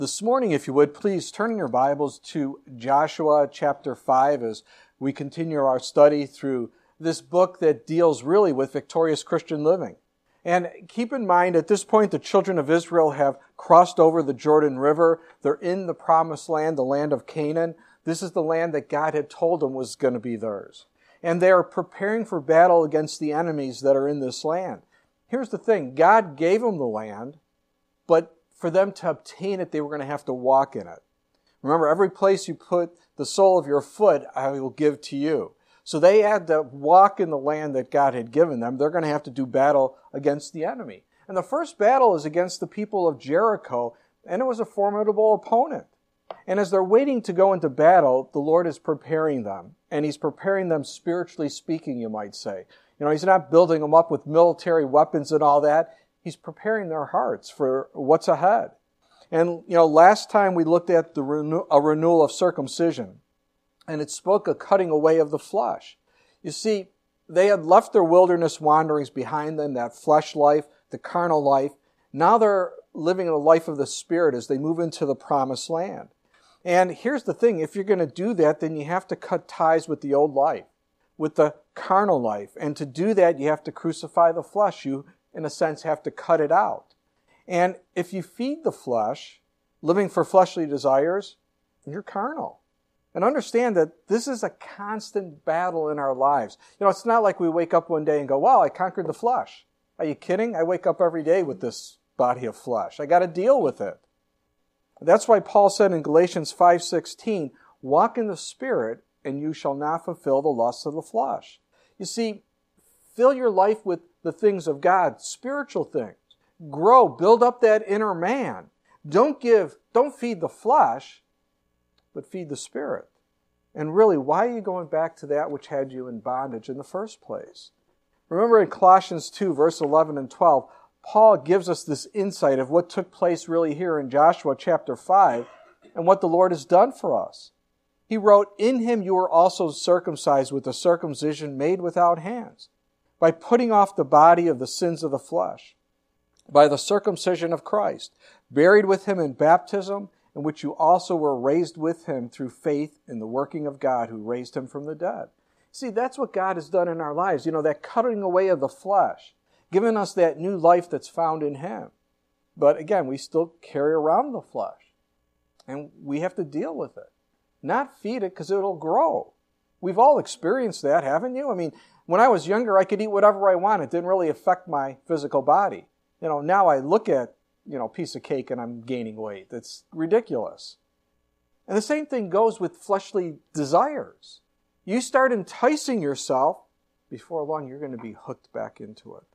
This morning, if you would, please turn in your Bibles to Joshua chapter 5 as we continue our study through this book that deals really with victorious Christian living. And keep in mind, at this point, the children of Israel have crossed over the Jordan River. They're in the promised land, the land of Canaan. This is the land that God had told them was going to be theirs. And they are preparing for battle against the enemies that are in this land. Here's the thing. God gave them the land, but for them to obtain it, they were going to have to walk in it. Remember, every place you put the sole of your foot, I will give to you. So they had to walk in the land that God had given them. They're going to have to do battle against the enemy. And the first battle is against the people of Jericho, and it was a formidable opponent. And as they're waiting to go into battle, the Lord is preparing them. And He's preparing them spiritually speaking, you might say. You know, He's not building them up with military weapons and all that. He's preparing their hearts for what's ahead. And, last time we looked at a renewal of circumcision. And it spoke a cutting away of the flesh. You see, they had left their wilderness wanderings behind them, that flesh life, the carnal life. Now they're living a life of the Spirit as they move into the promised land. And here's the thing, if you're going to do that, then you have to cut ties with the old life, with the carnal life. And to do that, you have to crucify the flesh. You, in a sense, have to cut it out. And if you feed the flesh, living for fleshly desires, you're carnal. And understand that this is a constant battle in our lives. It's not like we wake up one day and go, wow, I conquered the flesh. Are you kidding? I wake up every day with this body of flesh. I got to deal with it. That's why Paul said in Galatians 5:16, walk in the Spirit, and you shall not fulfill the lusts of the flesh. You see, fill your life with the things of God, spiritual things. Grow, build up that inner man. Don't feed the flesh, but feed the Spirit. And really, why are you going back to that which had you in bondage in the first place? Remember in Colossians 2, verse 11 and 12, Paul gives us this insight of what took place really here in Joshua chapter 5 and what the Lord has done for us. He wrote, in Him you were also circumcised with a circumcision made without hands, by putting off the body of the sins of the flesh, by the circumcision of Christ, buried with Him in baptism, in which you also were raised with Him through faith in the working of God who raised Him from the dead. See, that's what God has done in our lives. That cutting away of the flesh, giving us that new life that's found in Him. But again, we still carry around the flesh. And we have to deal with it. Not feed it because it'll grow. We've all experienced that, haven't you? When I was younger, I could eat whatever I wanted. It didn't really affect my physical body. Now I look at, a piece of cake and I'm gaining weight. It's ridiculous. And the same thing goes with fleshly desires. You start enticing yourself, before long you're going to be hooked back into it.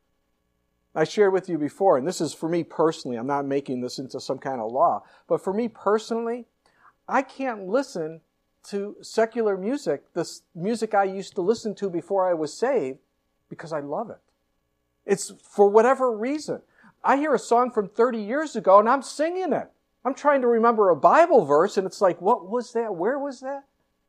I shared with you before, and this is for me personally, I'm not making this into some kind of law, but for me personally, I can't listen to secular music, this music I used to listen to before I was saved, because I love it. It's for whatever reason. I hear a song from 30 years ago and I'm singing it. I'm trying to remember a Bible verse and it's like, what was that? Where was that?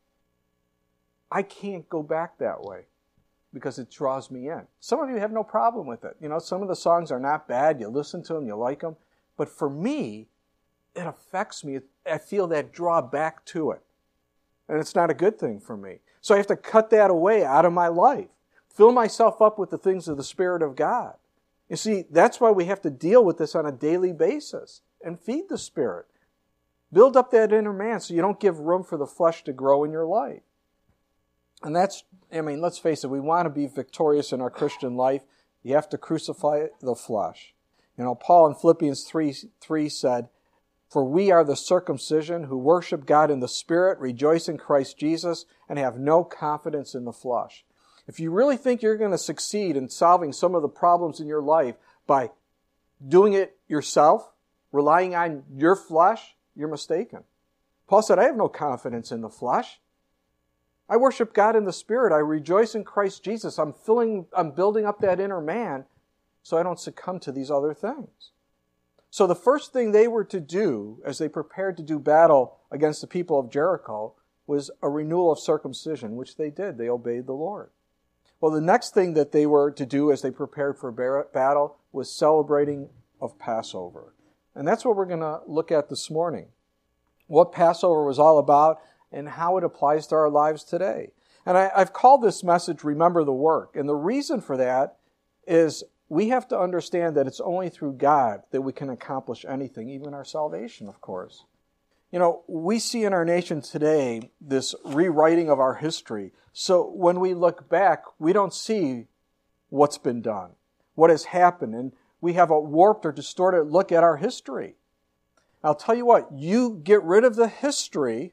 I can't go back that way because it draws me in. Some of you have no problem with it. Some of the songs are not bad. You listen to them, you like them. But for me, it affects me. I feel that draw back to it. And it's not a good thing for me. So I have to cut that away out of my life. Fill myself up with the things of the Spirit of God. You see, that's why we have to deal with this on a daily basis and feed the Spirit. Build up that inner man so you don't give room for the flesh to grow in your life. And let's face it, we want to be victorious in our Christian life. You have to crucify the flesh. Paul in Philippians 3 said, for we are the circumcision who worship God in the Spirit, rejoice in Christ Jesus, and have no confidence in the flesh. If you really think you're going to succeed in solving some of the problems in your life by doing it yourself, relying on your flesh, you're mistaken. Paul said, I have no confidence in the flesh. I worship God in the Spirit. I rejoice in Christ Jesus. I'm building up that inner man so I don't succumb to these other things. So the first thing they were to do as they prepared to do battle against the people of Jericho was a renewal of circumcision, which they did. They obeyed the Lord. Well, the next thing that they were to do as they prepared for battle was celebrating of Passover. And that's what we're going to look at this morning. What Passover was all about and how it applies to our lives today. And I've called this message, Remember the Work. And the reason for that is we have to understand that it's only through God that we can accomplish anything, even our salvation, of course. You know, we see in our nation today this rewriting of our history. So when we look back, we don't see what's been done, what has happened, and we have a warped or distorted look at our history. I'll tell you what, you get rid of the history,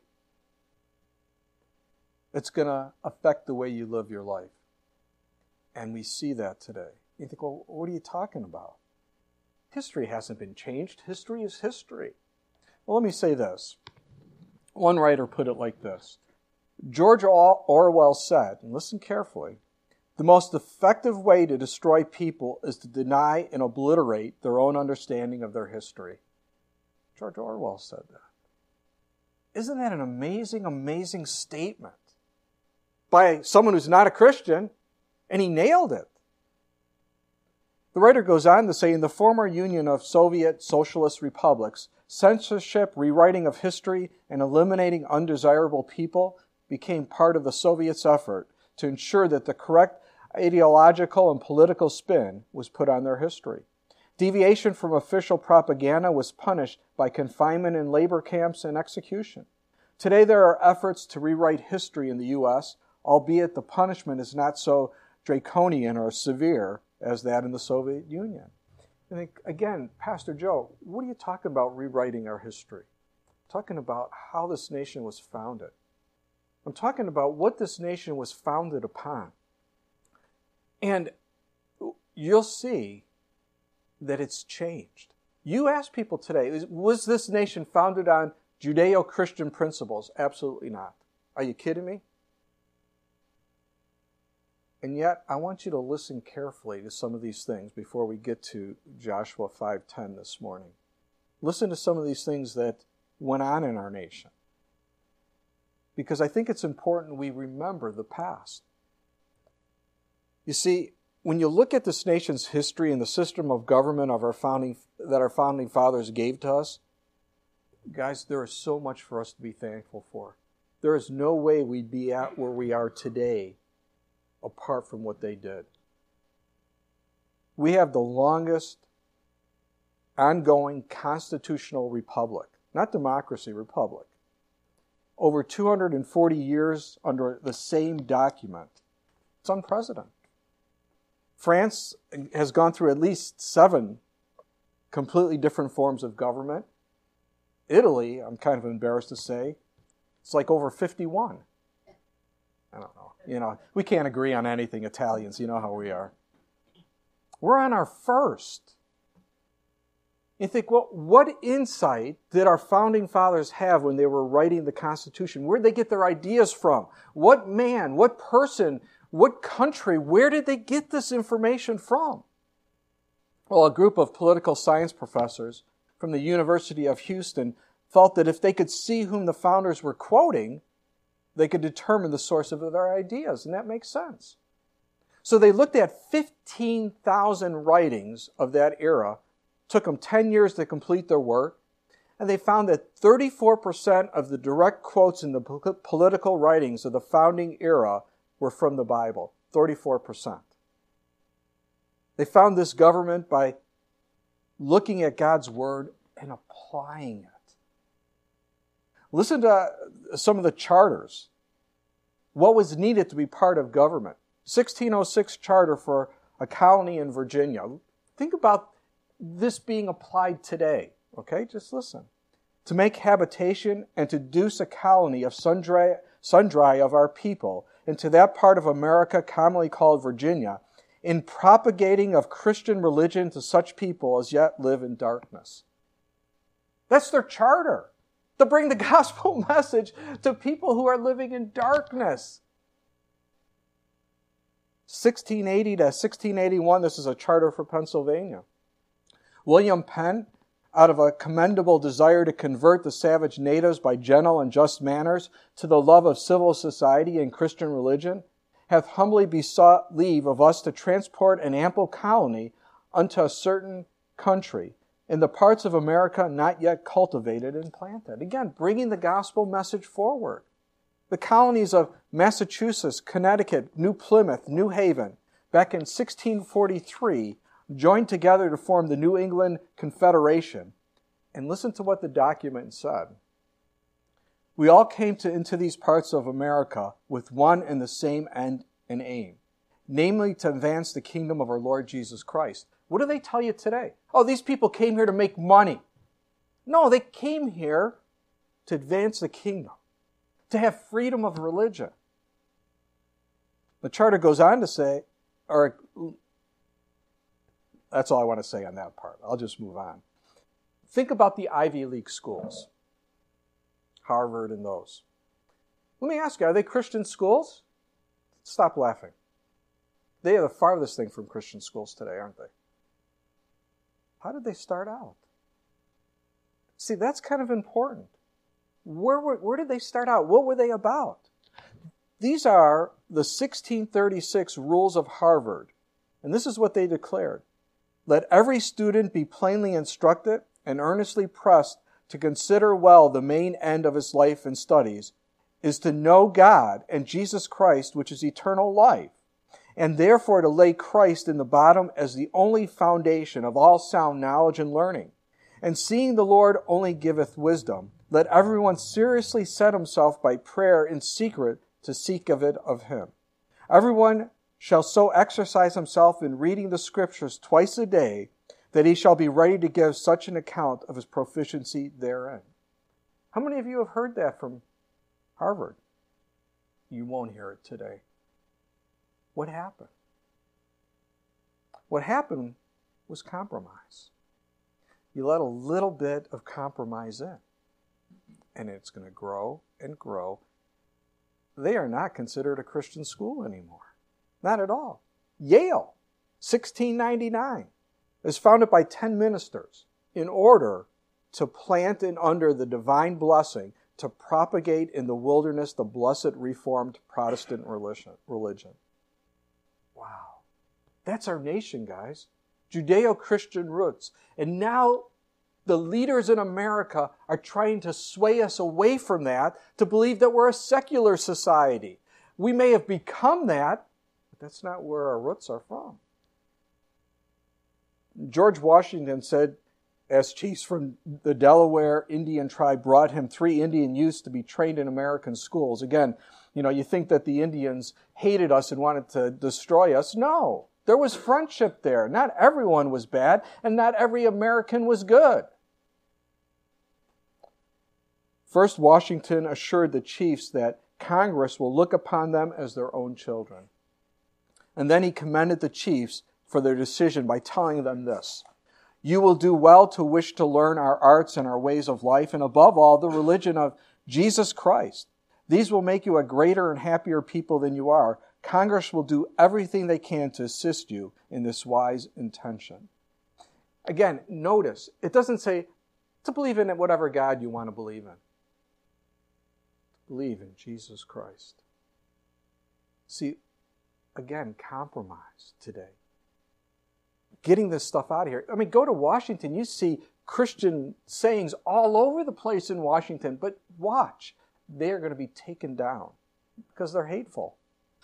it's going to affect the way you live your life. And we see that today. You think, well, what are you talking about? History hasn't been changed. History is history. Well, let me say this. One writer put it like this. George Orwell said, and listen carefully, the most effective way to destroy people is to deny and obliterate their own understanding of their history. George Orwell said that. Isn't that an amazing, amazing statement by someone who's not a Christian? And he nailed it. The writer goes on to say, in the former Union of Soviet Socialist Republics, censorship, rewriting of history, and eliminating undesirable people became part of the Soviets' effort to ensure that the correct ideological and political spin was put on their history. Deviation from official propaganda was punished by confinement in labor camps and execution. Today there are efforts to rewrite history in the U.S., albeit the punishment is not so draconian or severe as that in the Soviet Union. I think, again, Pastor Joe, what are you talking about rewriting our history? I'm talking about how this nation was founded. I'm talking about what this nation was founded upon. And you'll see that it's changed. You ask people today, was this nation founded on Judeo-Christian principles? Absolutely not. Are you kidding me? And yet, I want you to listen carefully to some of these things before we get to Joshua 5:10 this morning. Listen to some of these things that went on in our nation. Because I think it's important we remember the past. You see, when you look at this nation's history and the system of government of our founding fathers gave to us, guys, there is so much for us to be thankful for. There is no way we'd be at where we are today apart from what they did. We have the longest ongoing constitutional republic, not democracy, republic. Over 240 years under the same document. It's unprecedented. France has gone through at least 7 completely different forms of government. Italy, I'm kind of embarrassed to say, it's like over 51. I don't know. You know, we can't agree on anything, Italians. You know how we are. We're on our first. You think, well, what insight did our founding fathers have when they were writing the Constitution? Where did they get their ideas from? What man, what person, what country, where did they get this information from? Well, a group of political science professors from the University of Houston felt that if they could see whom the founders were quoting, they could determine the source of their ideas, and that makes sense. So they looked at 15,000 writings of that era, took them 10 years to complete their work, and they found that 34% of the direct quotes in the political writings of the founding era were from the Bible, 34%. They found this government by looking at God's Word and applying it. Listen to some of the charters. What was needed to be part of government? 1606 charter for a colony in Virginia. Think about this being applied today. Okay, just listen. To make habitation and to deduce a colony of sundry of our people into that part of America commonly called Virginia, in propagating of Christian religion to such people as yet live in darkness. That's their charter. To bring the gospel message to people who are living in darkness. 1680 to 1681, this is a charter for Pennsylvania. William Penn, out of a commendable desire to convert the savage natives by gentle and just manners to the love of civil society and Christian religion, hath humbly besought leave of us to transport an ample colony unto a certain country, in the parts of America not yet cultivated and planted. Again, bringing the gospel message forward. The colonies of Massachusetts, Connecticut, New Plymouth, New Haven, back in 1643, joined together to form the New England Confederation. And listen to what the document said. We all came into these parts of America with one and the same end and aim, namely to advance the kingdom of our Lord Jesus Christ. What do they tell you today? Oh, these people came here to make money. No, they came here to advance the kingdom, to have freedom of religion. The charter goes on to say, or that's all I want to say on that part. I'll just move on. Think about the Ivy League schools, Harvard and those. Let me ask you, are they Christian schools? Stop laughing. They are the farthest thing from Christian schools today, aren't they? How did they start out? See, that's kind of important. Where did they start out? What were they about? These are the 1636 rules of Harvard. And this is what they declared. Let every student be plainly instructed and earnestly pressed to consider well the main end of his life and studies is to know God and Jesus Christ, which is eternal life, and therefore to lay Christ in the bottom as the only foundation of all sound knowledge and learning. And seeing the Lord only giveth wisdom, let everyone seriously set himself by prayer in secret to seek of it of him. Everyone shall so exercise himself in reading the Scriptures twice a day that he shall be ready to give such an account of his proficiency therein. How many of you have heard that from Harvard? You won't hear it today. What happened? What happened was compromise. You let a little bit of compromise in, and it's going to grow and grow. They are not considered a Christian school anymore. Not at all. Yale, 1699, is founded by 10 ministers in order to plant in under the divine blessing to propagate in the wilderness the blessed Reformed Protestant religion. Wow. That's our nation, guys. Judeo-Christian roots. And now the leaders in America are trying to sway us away from that to believe that we're a secular society. We may have become that, but that's not where our roots are from. George Washington said, as chiefs from the Delaware Indian tribe brought him 3 Indian youths to be trained in American schools. Again, you think that the Indians hated us and wanted to destroy us. No, there was friendship there. Not everyone was bad, and not every American was good. First, Washington assured the chiefs that Congress will look upon them as their own children. And then he commended the chiefs for their decision by telling them this: you will do well to wish to learn our arts and our ways of life, and above all, the religion of Jesus Christ. These will make you a greater and happier people than you are. Congress will do everything they can to assist you in this wise intention. Again, notice, it doesn't say to believe in whatever God you want to believe in. Believe in Jesus Christ. See, again, compromise today. Getting this stuff out of here. I mean, go to Washington, you see Christian sayings all over the place in Washington, but watch, they're going to be taken down because they're hateful.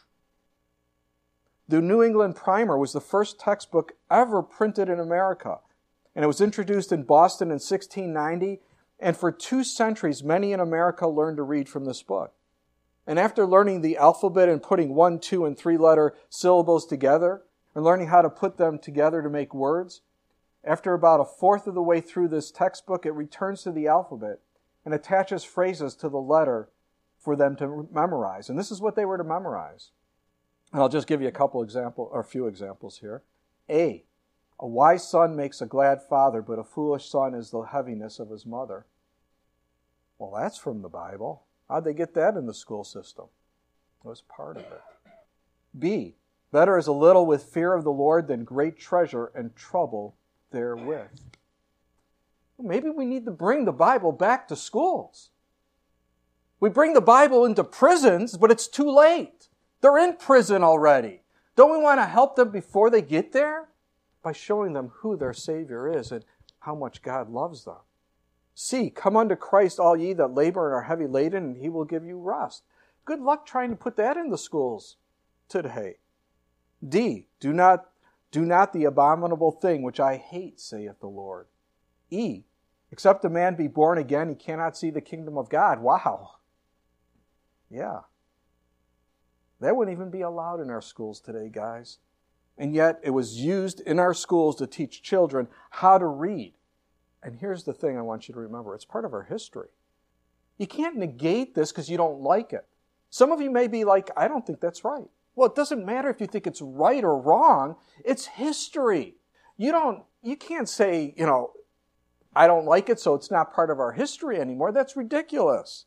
The New England Primer was the first textbook ever printed in America, and it was introduced in Boston in 1690, and for 2 centuries, many in America learned to read from this book. And after learning the alphabet and putting 1, 2, and 3-letter syllables together, and learning how to put them together to make words, after about a fourth of the way through this textbook, it returns to the alphabet and attaches phrases to the letter for them to memorize. And this is what they were to memorize. And I'll just give you a few examples here. A wise son makes a glad father, but a foolish son is the heaviness of his mother. Well, that's from the Bible. How'd they get that in the school system? It was part of it. B, better is a little with fear of the Lord than great treasure and trouble therewith. Maybe we need to bring the Bible back to schools. We bring the Bible into prisons, but it's too late. They're in prison already. Don't we want to help them before they get there? By showing them who their Savior is and how much God loves them. C, come unto Christ, all ye that labor and are heavy laden, and he will give you rest. Good luck trying to put that in the schools today. D, do not the abominable thing which I hate, saith the Lord. E, except a man be born again, he cannot see the kingdom of God. Wow. Yeah. That wouldn't even be allowed in our schools today, guys. And yet it was used in our schools to teach children how to read. And here's the thing I want you to remember. It's part of our history. You can't negate this because you don't like it. Some of you may be like, I don't think that's right. Well, it doesn't matter if you think it's right or wrong. It's history. You can't say, I don't like it, so it's not part of our history anymore. That's ridiculous.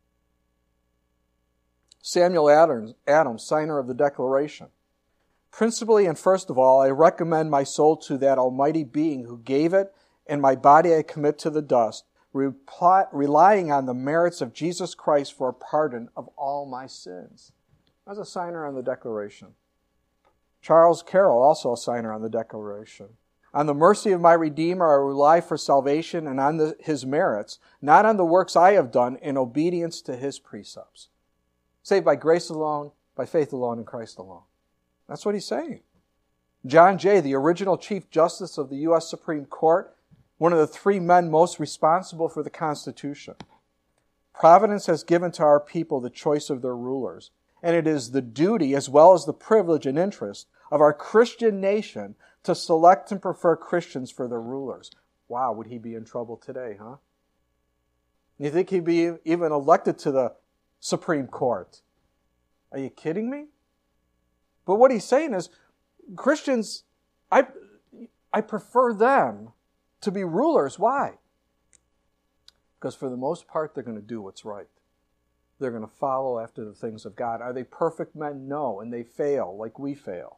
Samuel Adams, signer of the Declaration. Principally and first of all, I recommend my soul to that almighty being who gave it, and my body I commit to the dust, relying on the merits of Jesus Christ for a pardon of all my sins. I was a signer on the Declaration. Charles Carroll, also a signer on the Declaration. On the mercy of my Redeemer I rely for salvation, and on his merits, not on the works I have done, in obedience to his precepts. Saved by grace alone, by faith alone, in Christ alone. That's what he's saying. John Jay, the original Chief Justice of the U.S. Supreme Court, one of the three men most responsible for the Constitution. Providence has given to our people the choice of their rulers, and it is the duty as well as the privilege and interest of our Christian nation to select and prefer Christians for their rulers. Wow, would he be in trouble today, huh? You think he'd be even elected to the Supreme Court? Are you kidding me? But what he's saying is, Christians, I prefer them to be rulers. Why? Because for the most part, they're going to do what's right. They're going to follow after the things of God. Are they perfect men? No, and they fail like we fail.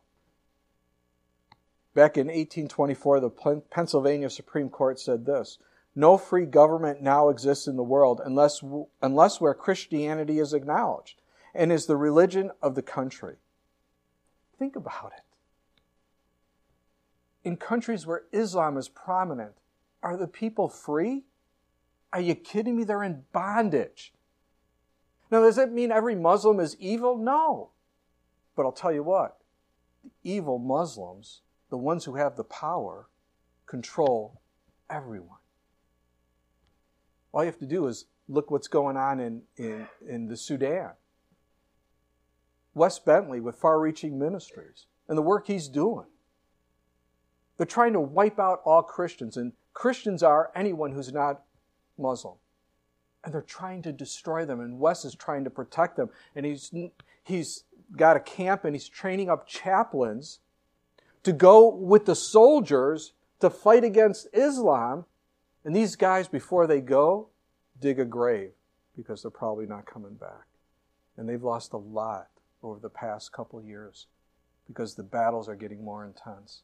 Back in 1824, the Pennsylvania Supreme Court said this: no free government now exists in the world unless where Christianity is acknowledged and is the religion of the country. Think about it. In countries where Islam is prominent, are the people free? Are you kidding me? They're in bondage. Now, does that mean every Muslim is evil? No. But I'll tell you what, the evil Muslims, the ones who have the power, control everyone. All you have to do is look what's going on in the Sudan. Wes Bentley with far-reaching ministries and the work he's doing. They're trying to wipe out all Christians, and Christians are anyone who's not Muslim. And they're trying to destroy them, and Wes is trying to protect them. And he's got a camp, and he's training up chaplains to go with the soldiers to fight against Islam. And these guys, before they go, dig a grave because they're probably not coming back. And they've lost a lot over the past couple years because the battles are getting more intense.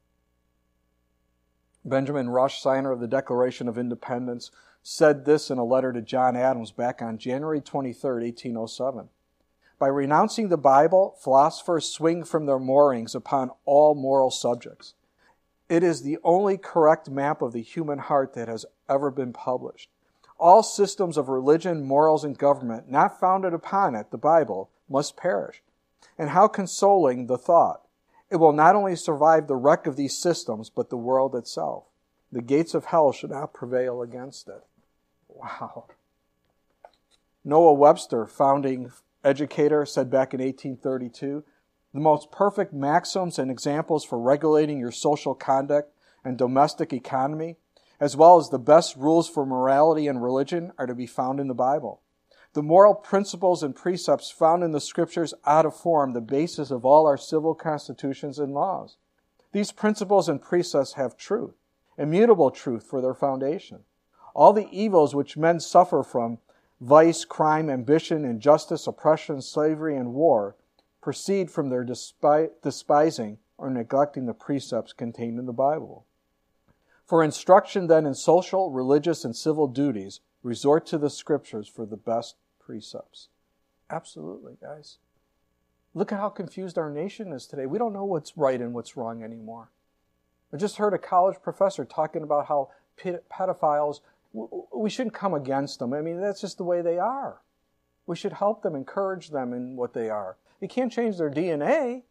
Benjamin Rush, signer of the Declaration of Independence, said this in a letter to John Adams back on January 23, 1807. By renouncing the Bible, philosophers swing from their moorings upon all moral subjects. It is the only correct map of the human heart that has ever been published. All systems of religion, morals, and government not founded upon it, the Bible, must perish. And how consoling the thought! It will not only survive the wreck of these systems, but the world itself. The gates of hell should not prevail against it. Wow. Noah Webster, founding educator, said back in 1832, the most perfect maxims and examples for regulating your social conduct and domestic economy, as well as the best rules for morality and religion, are to be found in the Bible. The moral principles and precepts found in the Scriptures ought to form the basis of all our civil constitutions and laws. These principles and precepts have truth, immutable truth, for their foundation. All the evils which men suffer from, vice, crime, ambition, injustice, oppression, slavery, and war, proceed from their despising or neglecting the precepts contained in the Bible. For instruction then in social, religious, and civil duties, resort to the Scriptures for the best precepts. Absolutely, guys. Look at how confused our nation is today. We don't know what's right and what's wrong anymore. I just heard a college professor talking about how pedophiles, we shouldn't come against them. I mean, that's just the way they are. We should help them, encourage them in what they are. You can't change their DNA.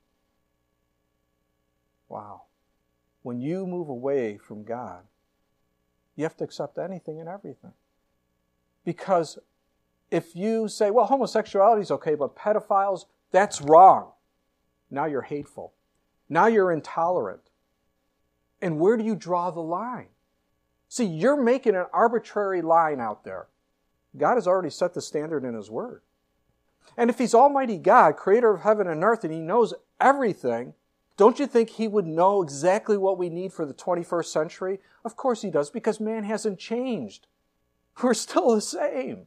Wow. When you move away from God, you have to accept anything and everything. Because if you say, well, homosexuality is okay, but pedophiles, that's wrong. Now you're hateful. Now you're intolerant. And where do you draw the line? See, you're making an arbitrary line out there. God has already set the standard in His Word. And if He's Almighty God, creator of heaven and earth, and He knows everything, don't you think He would know exactly what we need for the 21st century? Of course He does, because man hasn't changed. We're still the same.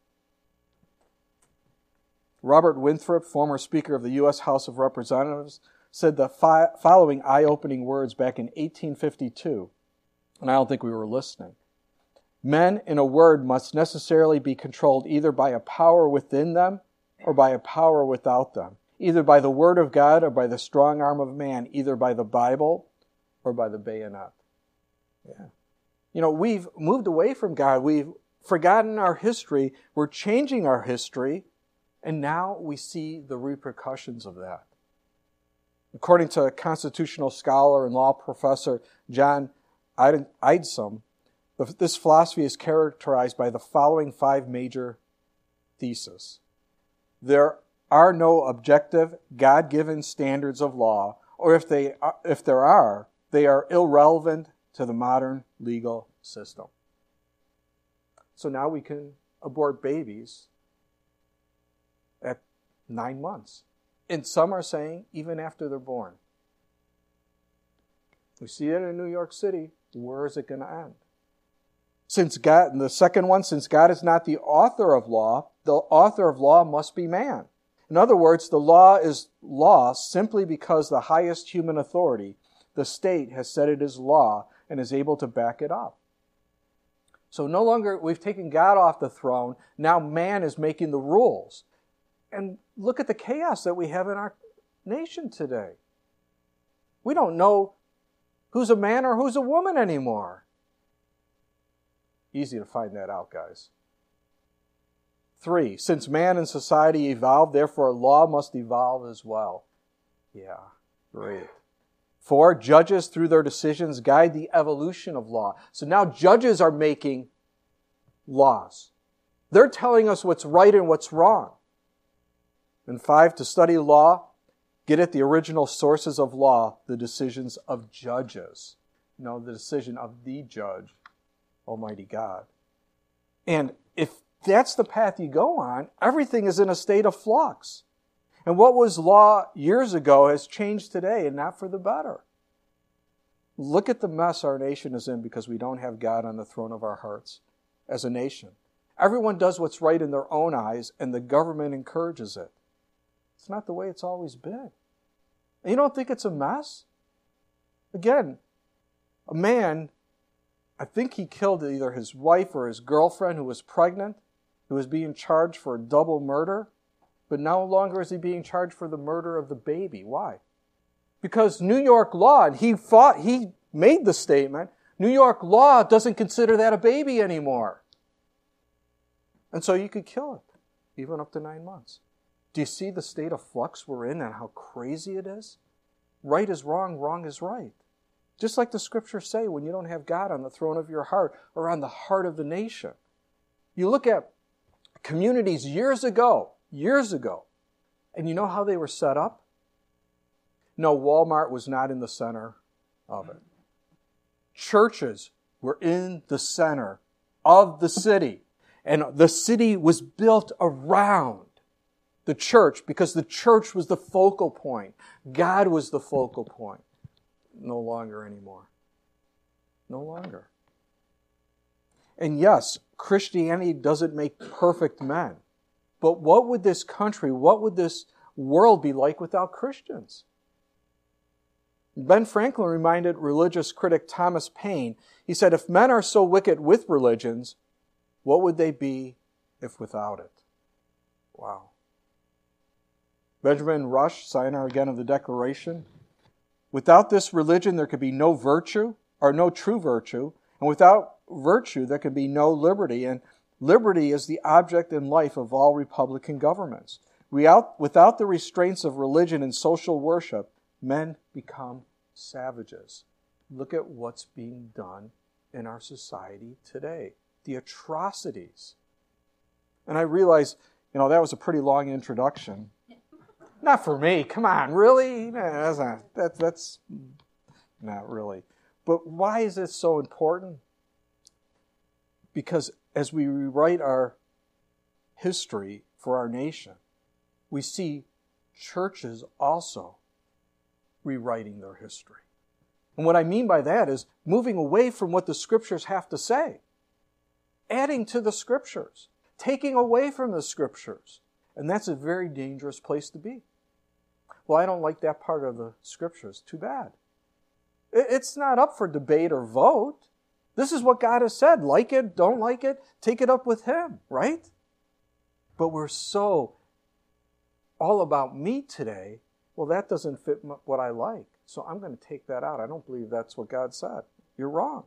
Robert Winthrop, former Speaker of the U.S. House of Representatives, said the following eye-opening words back in 1852, and I don't think we were listening. Men, in a word, must necessarily be controlled either by a power within them or by a power without them, either by the Word of God or by the strong arm of man, either by the Bible or by the bayonet. Yeah. You know, we've moved away from God. We've forgotten our history. We're changing our history, and now we see the repercussions of that. According to constitutional scholar and law professor John Eidsom, this philosophy is characterized by the following 5 major theses. There are no objective, God-given standards of law, or if there are, they are irrelevant to the modern legal system. So now we can abort babies at 9 months. And some are saying even after they're born. We see it in New York City. Where is it going to end? The second one, since God is not the author of law, the author of law must be man. In other words, the law is law simply because the highest human authority, the state, has said it is law and is able to back it up. So no longer, we've taken God off the throne, now man is making the rules. And look at the chaos that we have in our nation today. We don't know who's a man or who's a woman anymore. Easy to find that out, guys. 3, since man and society evolved, therefore law must evolve as well. Yeah, great. 4, judges through their decisions guide the evolution of law. So now judges are making laws. They're telling us what's right and what's wrong. And 5, to study law, get at the original sources of law, the decisions of judges. No, the decision of the judge, Almighty God. And if that's the path you go on, everything is in a state of flux. And what was law years ago has changed today, and not for the better. Look at the mess our nation is in because we don't have God on the throne of our hearts as a nation. Everyone does what's right in their own eyes, and the government encourages it. It's not the way it's always been. And you don't think it's a mess? Again, a man, I think he killed either his wife or his girlfriend who was pregnant, who was being charged for a double murder, but no longer is he being charged for the murder of the baby. Why? Because New York law, and he made the statement, New York law doesn't consider that a baby anymore. And so you could kill it, even up to 9 months. Do you see the state of flux we're in and how crazy it is? Right is wrong, wrong is right. Just like the scriptures say, when you don't have God on the throne of your heart or on the heart of the nation. You look at communities years ago, and you know how they were set up? No, Walmart was not in the center of it. Churches were in the center of the city, and the city was built around the church because the church was the focal point. God was the focal point. No longer anymore. No longer. And yes, Christianity doesn't make perfect men. But what would this country, what would this world be like without Christians? Ben Franklin reminded religious critic Thomas Paine, he said, if men are so wicked with religions, what would they be if without it? Wow. Benjamin Rush, signer again of the Declaration, without this religion there could be no virtue, or no true virtue, and without virtue, there can be no liberty. And liberty is the object and life of all republican governments. Without the restraints of religion and social worship, men become savages. Look at what's being done in our society today. The atrocities. And I realize, that was a pretty long introduction. Not for me. Come on, really? No, that's not really. But why is this so important? Because as we rewrite our history for our nation, we see churches also rewriting their history. And what I mean by that is moving away from what the Scriptures have to say, adding to the Scriptures, taking away from the Scriptures. And that's a very dangerous place to be. Well, I don't like that part of the Scriptures. Too bad. It's not up for debate or vote. This is what God has said. Like it, don't like it, take it up with Him, right? But we're so all about me today. Well, that doesn't fit what I like, so I'm going to take that out. I don't believe that's what God said. You're wrong.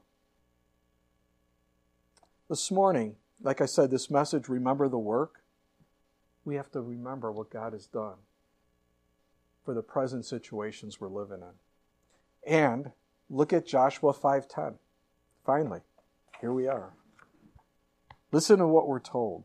This morning, like I said, this message, remember the work. We have to remember what God has done for the present situations we're living in. And look at Joshua 5:10. Finally, here we are. Listen to what we're told.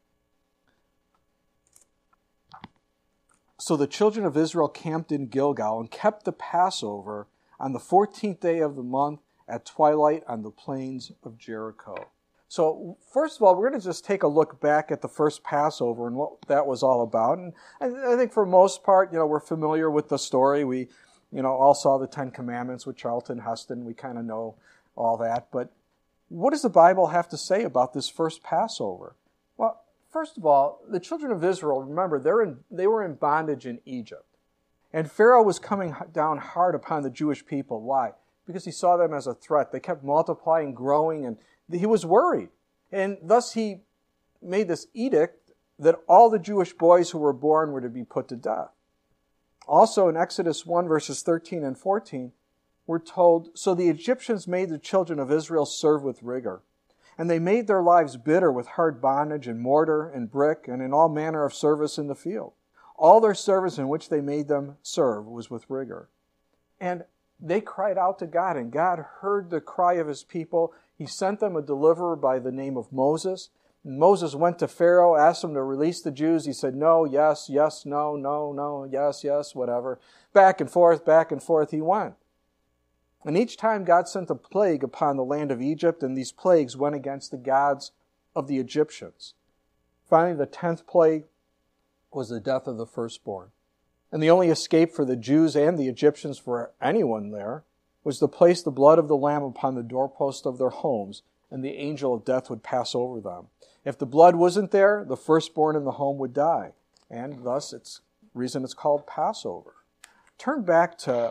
So the children of Israel camped in Gilgal and kept the Passover on the 14th day of the month at twilight on the plains of Jericho. So first of all, we're going to just take a look back at the first Passover and what that was all about. And I think for most part, we're familiar with the story. We, all saw the Ten Commandments with Charlton Heston. We kind of know all that. But what does the Bible have to say about this first Passover? Well, first of all, the children of Israel, remember, they were in bondage in Egypt. And Pharaoh was coming down hard upon the Jewish people. Why? Because he saw them as a threat. They kept multiplying, growing, and he was worried. And thus he made this edict that all the Jewish boys who were born were to be put to death. Also in Exodus 1, verses 13 and 14, we're told, so the Egyptians made the children of Israel serve with rigor. And they made their lives bitter with hard bondage and mortar and brick and in all manner of service in the field. All their service in which they made them serve was with rigor. And they cried out to God, and God heard the cry of His people. He sent them a deliverer by the name of Moses. And Moses went to Pharaoh, asked him to release the Jews. He said, no, yes, yes, no, no, no, yes, yes, whatever. Back and forth he went. And each time God sent a plague upon the land of Egypt, and these plagues went against the gods of the Egyptians. Finally, the 10th plague was the death of the firstborn. And the only escape for the Jews and the Egyptians, for anyone there, was to place the blood of the lamb upon the doorpost of their homes, and the angel of death would pass over them. If the blood wasn't there, the firstborn in the home would die. And thus, reason it's called Passover. Turn back to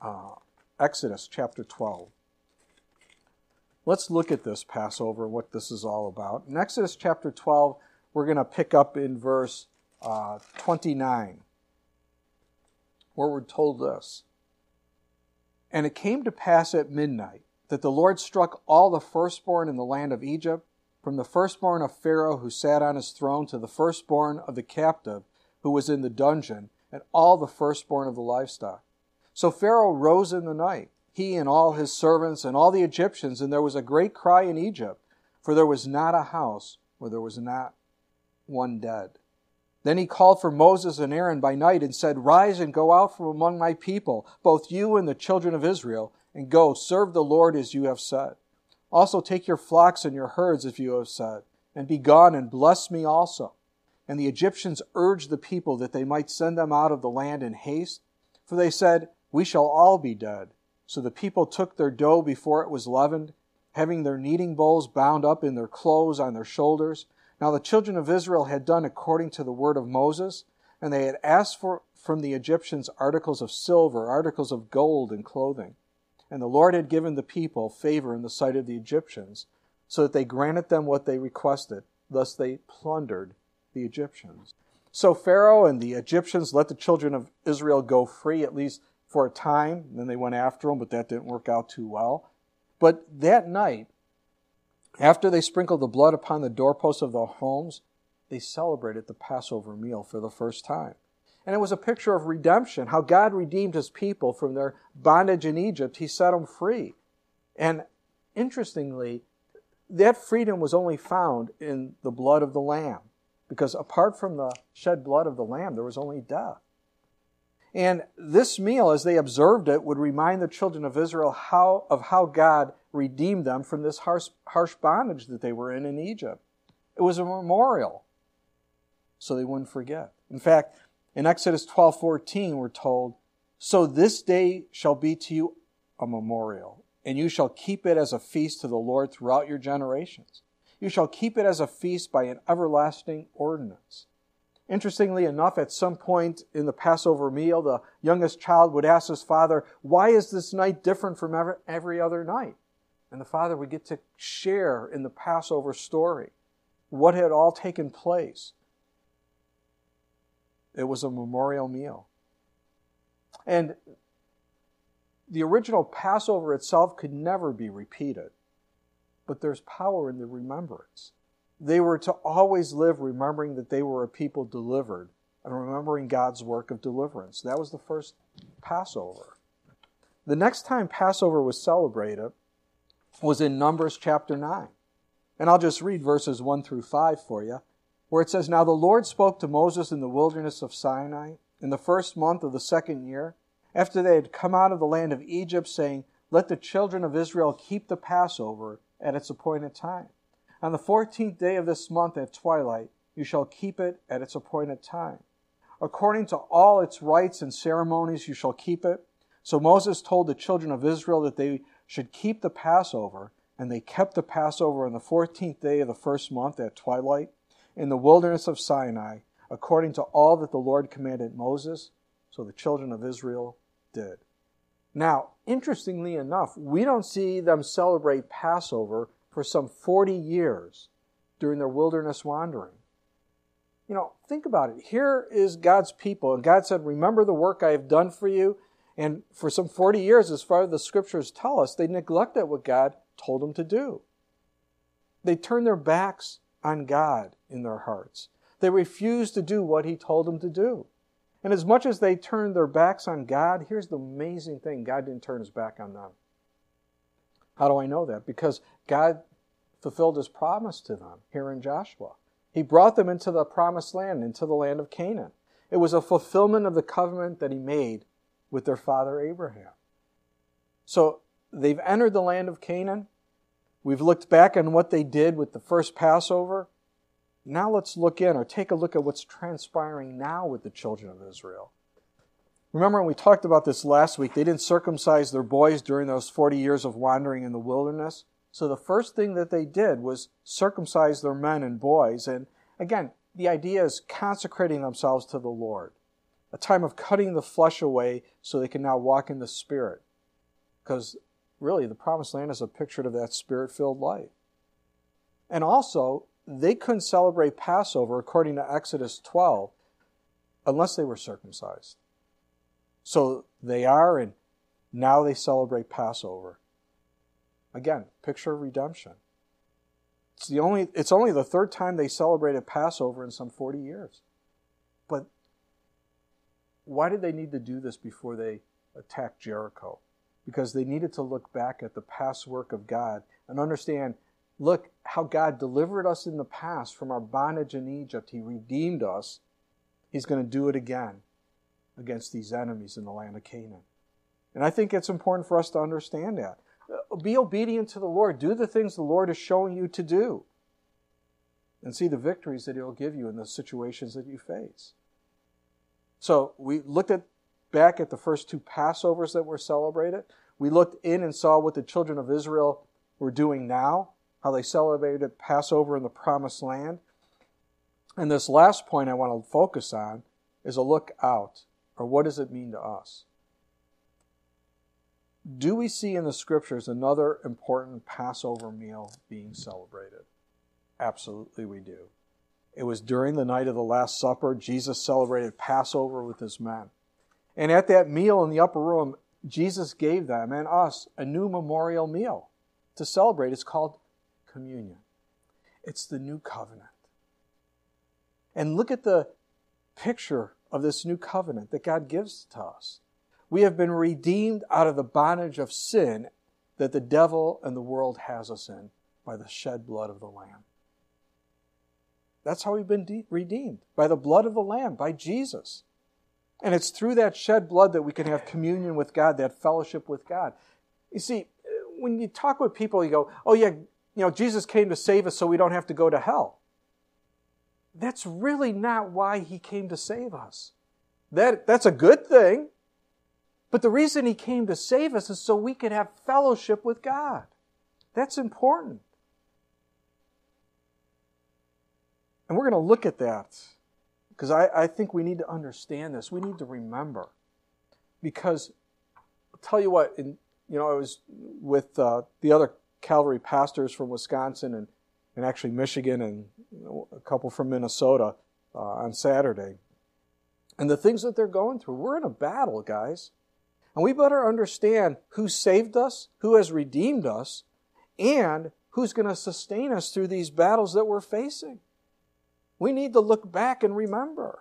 Exodus chapter 12. Let's look at this Passover, what this is all about. In Exodus chapter 12, we're going to pick up in verse 29, where we're told this. And it came to pass at midnight that the Lord struck all the firstborn in the land of Egypt, from the firstborn of Pharaoh who sat on his throne to the firstborn of the captive who was in the dungeon, and all the firstborn of the livestock. So Pharaoh rose in the night, he and all his servants and all the Egyptians, and there was a great cry in Egypt, for there was not a house where there was not one dead. Then he called for Moses and Aaron by night and said, rise and go out from among my people, both you and the children of Israel, and go, serve the Lord as you have said. Also take your flocks and your herds as you have said, and be gone and bless me also. And the Egyptians urged the people that they might send them out of the land in haste, for they said, we shall all be dead. So the people took their dough before it was leavened, having their kneading bowls bound up in their clothes on their shoulders. Now the children of Israel had done according to the word of Moses, and they had asked from the Egyptians articles of silver, articles of gold, and clothing. And the Lord had given the people favor in the sight of the Egyptians, so that they granted them what they requested. Thus they plundered the Egyptians. So Pharaoh and the Egyptians let the children of Israel go free, at least for a time. Then they went after them, but that didn't work out too well. But that night, After they sprinkled the blood upon the doorposts of their homes, they celebrated the Passover meal for the first time. And it was a picture of redemption, how God redeemed his people from their bondage in Egypt. He set them free. And interestingly, that freedom was only found in the blood of the Lamb, because apart from the shed blood of the Lamb, there was only death. And this meal, as they observed it, would remind the children of Israel of how God redeemed them from this harsh bondage that they were in Egypt. It was a memorial, so they wouldn't forget. In fact, in Exodus 12:14, we're told, "So this day shall be to you a memorial, and you shall keep it as a feast to the Lord throughout your generations. You shall keep it as a feast by an everlasting ordinance." Interestingly enough, at some point in the Passover meal, the youngest child would ask his father, "Why is this night different from every other night?" And the father would get to share in the Passover story, what had all taken place. It was a memorial meal. And the original Passover itself could never be repeated, but there's power in the remembrance. They were to always live remembering that they were a people delivered and remembering God's work of deliverance. That was the first Passover. The next time Passover was celebrated was in Numbers chapter 9. And I'll just read verses 1 through 5 for you, where it says, "Now the Lord spoke to Moses in the wilderness of Sinai in the first month of the second year, after they had come out of the land of Egypt, saying, 'Let the children of Israel keep the Passover at its appointed time. On the 14th day of this month at twilight, you shall keep it at its appointed time. According to all its rites and ceremonies, you shall keep it.' So Moses told the children of Israel that they should keep the Passover, and they kept the Passover on the 14th day of the first month at twilight in the wilderness of Sinai, according to all that the Lord commanded Moses. So the children of Israel did." Now, interestingly enough, we don't see them celebrate Passover for some 40 years during their wilderness wandering. Think about it. Here is God's people, and God said, "Remember the work I have done for you." And for some 40 years, as far as the scriptures tell us, they neglected what God told them to do. They turned their backs on God in their hearts. They refused to do what he told them to do. And as much as they turned their backs on God, here's the amazing thing: God didn't turn his back on them. How do I know that? Because God fulfilled his promise to them here in Joshua. He brought them into the promised land, into the land of Canaan. It was a fulfillment of the covenant that he made with their father Abraham. So they've entered the land of Canaan. We've looked back on what they did with the first Passover. Now let's take a look at what's transpiring now with the children of Israel. Remember when we talked about this last week, they didn't circumcise their boys during those 40 years of wandering in the wilderness. So the first thing that they did was circumcise their men and boys. And again, the idea is consecrating themselves to the Lord. A time of cutting the flesh away so they can now walk in the Spirit. Because really, the Promised Land is a picture of that Spirit-filled life. And also, they couldn't celebrate Passover, according to Exodus 12, unless they were circumcised. So they are, and now they celebrate Passover. Again, picture of redemption. It's only the third time they celebrated Passover in some 40 years. But why did they need to do this before they attacked Jericho? Because they needed to look back at the past work of God and understand, look how God delivered us in the past from our bondage in Egypt. He redeemed us. He's going to do it again against these enemies in the land of Canaan. And I think it's important for us to understand that. Be obedient to the Lord. Do the things the Lord is showing you to do. And see the victories that He'll give you in the situations that you face. So we looked back at the first two Passovers that were celebrated. We looked in and saw what the children of Israel were doing now, how they celebrated Passover in the Promised Land. And this last point I want to focus on is a look out, or what does it mean to us? Do we see in the Scriptures another important Passover meal being celebrated? Absolutely we do. It was during the night of the Last Supper. Jesus celebrated Passover with his men. And at that meal in the upper room, Jesus gave them and us a new memorial meal to celebrate. It's called communion. It's the new covenant. And look at the picture of this new covenant that God gives to us. We have been redeemed out of the bondage of sin that the devil and the world has us in by the shed blood of the Lamb. That's how we've been redeemed, by the blood of the Lamb, by Jesus. And it's through that shed blood that we can have communion with God, that fellowship with God. You see, when you talk with people, you go, oh yeah, Jesus came to save us so we don't have to go to hell. That's really not why He came to save us. That's a good thing. But the reason He came to save us is so we could have fellowship with God. That's important. And we're going to look at that because I think we need to understand this. We need to remember. Because, I'll tell you what, I was with the other Calvary pastors from Wisconsin and actually Michigan and a couple from Minnesota on Saturday. And the things that they're going through, we're in a battle, guys. And we better understand who saved us, who has redeemed us, and who's going to sustain us through these battles that we're facing. We need to look back and remember.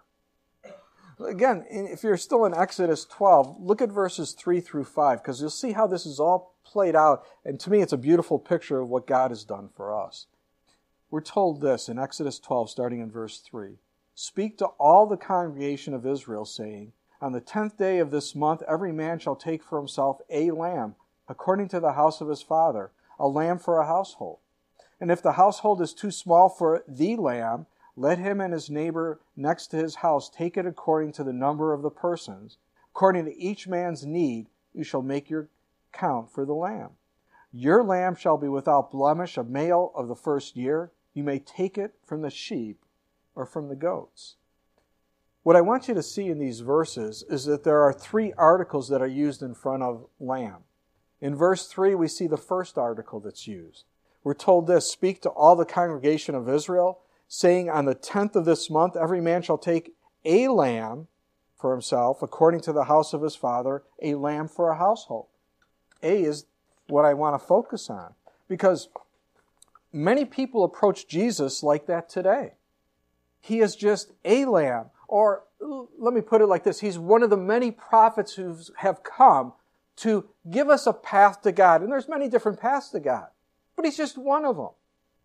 Again, if you're still in Exodus 12, look at verses 3 through 5, because you'll see how this is all played out. And to me, it's a beautiful picture of what God has done for us. We're told this in Exodus 12, starting in verse 3. Speak to all the congregation of Israel, saying, on the 10th day of this month, every man shall take for himself a lamb, according to the house of his father, a lamb for a household. And if the household is too small for the lamb, let him and his neighbor next to his house take it according to the number of the persons. According to each man's need, you shall make your count for the lamb. Your lamb shall be without blemish, a male of the first year. You may take it from the sheep or from the goats. What I want you to see in these verses is that there are 3 articles that are used in front of lamb. In verse 3, we see the first article that's used. We're told this, speak to all the congregation of Israel, saying, on the 10th of this month, every man shall take a lamb for himself, according to the house of his father, a lamb for a household. A is what I want to focus on, because many people approach Jesus like that today. He is just a lamb. Or let me put it like this. He's one of the many prophets who have come to give us a path to God. And there's many different paths to God. But He's just one of them.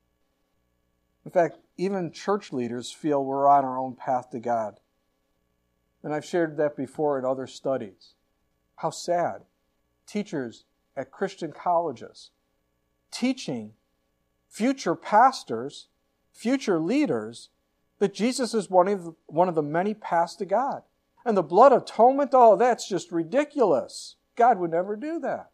In fact, even church leaders feel we're on our own path to God. And I've shared that before in other studies. How sad. Teachers at Christian colleges teaching future pastors, future leaders, that Jesus is one of the many paths to God. And the blood atonement, oh, that's just ridiculous. God would never do that.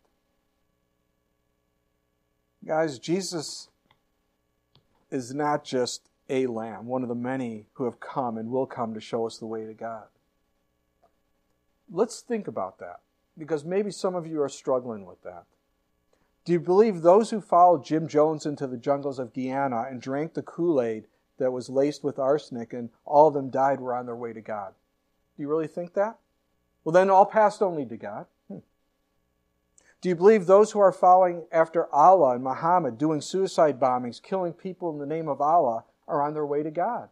Guys, Jesus is not just a lamb, one of the many who have come and will come to show us the way to God. Let's think about that, because maybe some of you are struggling with that. Do you believe those who followed Jim Jones into the jungles of Guyana and drank the Kool-Aid that was laced with arsenic and all of them died were on their way to God? Do you really think that? Well, then all paths don't lead to God. Do you believe those who are following after Allah and Muhammad, doing suicide bombings, killing people in the name of Allah, are on their way to God?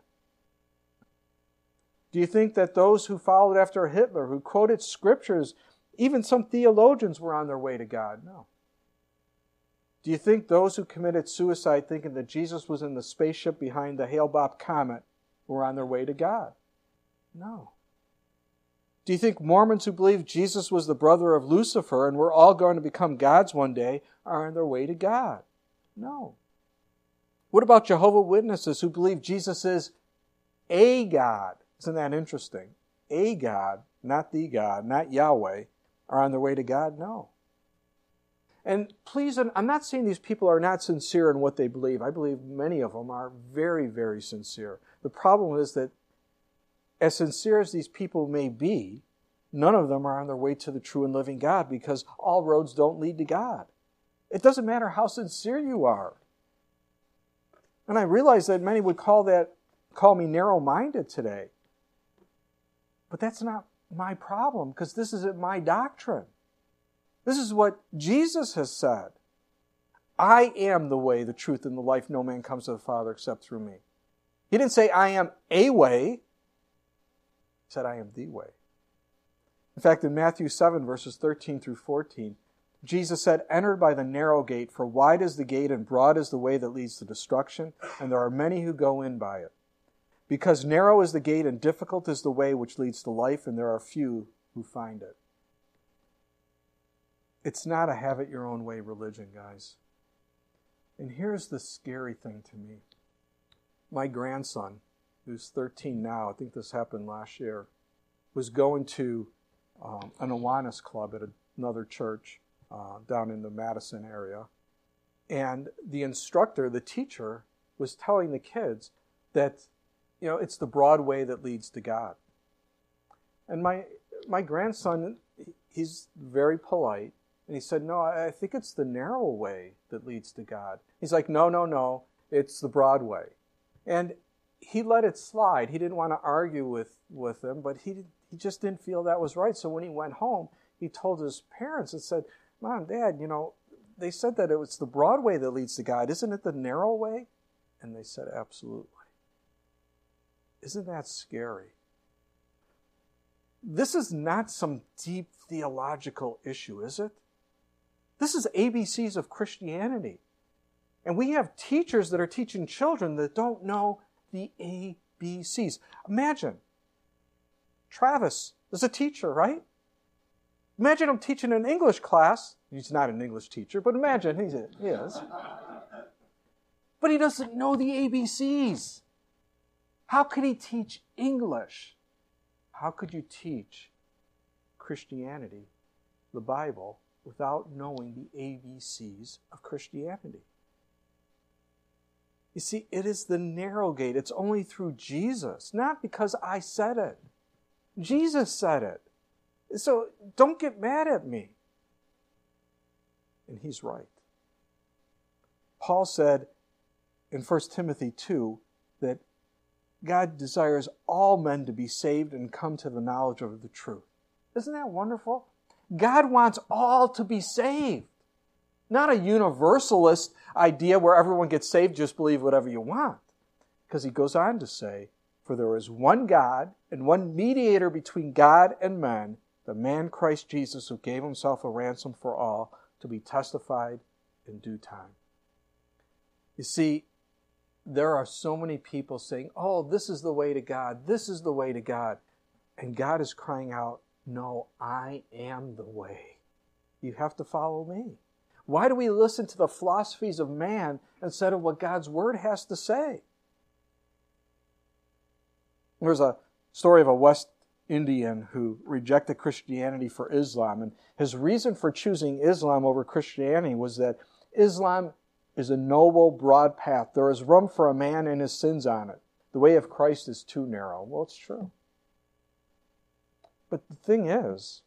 Do you think that those who followed after Hitler, who quoted scriptures, even some theologians, were on their way to God? No. Do you think those who committed suicide thinking that Jesus was in the spaceship behind the Hale-Bopp comet were on their way to God? No. Do you think Mormons who believe Jesus was the brother of Lucifer and we're all going to become gods one day are on their way to God? No. What about Jehovah's Witnesses who believe Jesus is a God? Isn't that interesting? A God, not the God, not Yahweh, are on their way to God? No. And please, I'm not saying these people are not sincere in what they believe. I believe many of them are very, very sincere. The problem is that as sincere as these people may be, none of them are on their way to the true and living God, because all roads don't lead to God. It doesn't matter how sincere you are. And I realize that many would call me narrow-minded today. But that's not my problem, because this isn't my doctrine. This is what Jesus has said. I am the way, the truth, and the life. No man comes to the Father except through me. He didn't say, I am a way. He said, I am the way. In fact, in Matthew 7, verses 13 through 14, Jesus said, enter by the narrow gate, for wide is the gate and broad is the way that leads to destruction, and there are many who go in by it. Because narrow is the gate and difficult is the way which leads to life, and there are few who find it. It's not a have-it-your-own-way religion, guys. And here's the scary thing to me. My grandson, who's 13 now, I think this happened last year, was going to an Awanas club at another church down in the Madison area. And the instructor, the teacher, was telling the kids that, it's the broad way that leads to God. And my grandson, he's very polite. And he said, no, I think it's the narrow way that leads to God. He's like, no, it's the broad way. And he let it slide. He didn't want to argue with him, but he just didn't feel that was right. So when he went home, he told his parents and said, Mom, Dad, they said that it was the broad way that leads to God. Isn't it the narrow way? And they said, absolutely. Isn't that scary? This is not some deep theological issue, is it? This is ABCs of Christianity. And we have teachers that are teaching children that don't know the ABCs. Imagine, Travis is a teacher, right? Imagine him teaching an English class. He's not an English teacher, but imagine he is. But he doesn't know the ABCs. How could he teach English? How could you teach Christianity, the Bible, without knowing the ABCs of Christianity? You see, it is the narrow gate. It's only through Jesus, not because I said it. Jesus said it. So don't get mad at me. And he's right. Paul said in 1 Timothy 2 that God desires all men to be saved and come to the knowledge of the truth. Isn't that wonderful? God wants all to be saved. Not a universalist idea where everyone gets saved, just believe whatever you want. Because he goes on to say, for there is one God and one mediator between God and men, the man Christ Jesus, who gave himself a ransom for all, to be testified in due time. You see, there are so many people saying, oh, this is the way to God, this is the way to God. And God is crying out, no, I am the way. You have to follow me. Why do we listen to the philosophies of man instead of what God's Word has to say? There's a story of a West Indian who rejected Christianity for Islam, and his reason for choosing Islam over Christianity was that Islam is a noble, broad path. There is room for a man and his sins on it. The way of Christ is too narrow. Well, it's true. But the thing is,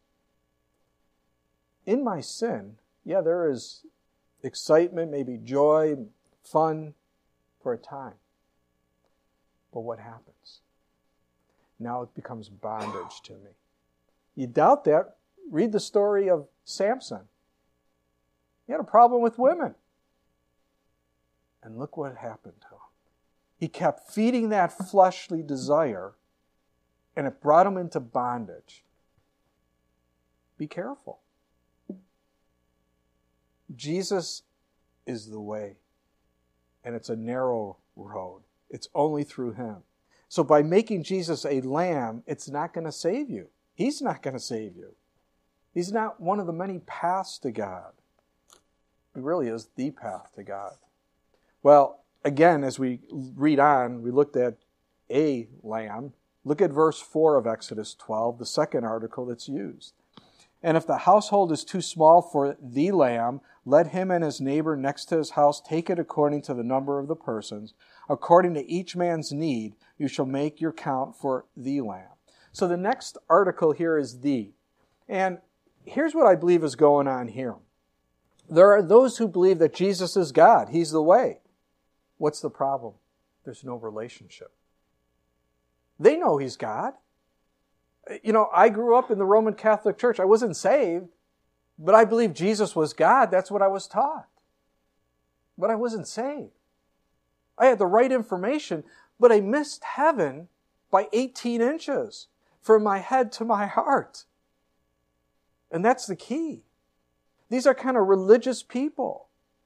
in my sin, yeah, there is excitement, maybe joy, fun for a time. But what happens? Now it becomes bondage to me. You doubt that? Read the story of Samson. He had a problem with women. And look what happened to him. He kept feeding that fleshly desire, and it brought him into bondage. Be careful. Jesus is the way, and it's a narrow road. It's only through him. So by making Jesus a lamb, it's not going to save you. He's not going to save you. He's not one of the many paths to God. He really is the path to God. Well, again, as we read on, we looked at a lamb. Look at verse 4 of Exodus 12, the second article that's used. And if the household is too small for the lamb, let him and his neighbor next to his house take it according to the number of the persons. According to each man's need, you shall make your count for the lamb. So the next article here is the. And here's what I believe is going on here. There are those who believe that Jesus is God. He's the way. What's the problem? There's no relationship. They know he's God. You know, I grew up in the Roman Catholic Church. I wasn't saved, but I believe Jesus was God. That's what I was taught. but I wasn't saved. I had the right information, but I missed heaven by 18 inches from my head to my heart. And that's the key. These are kind of religious people.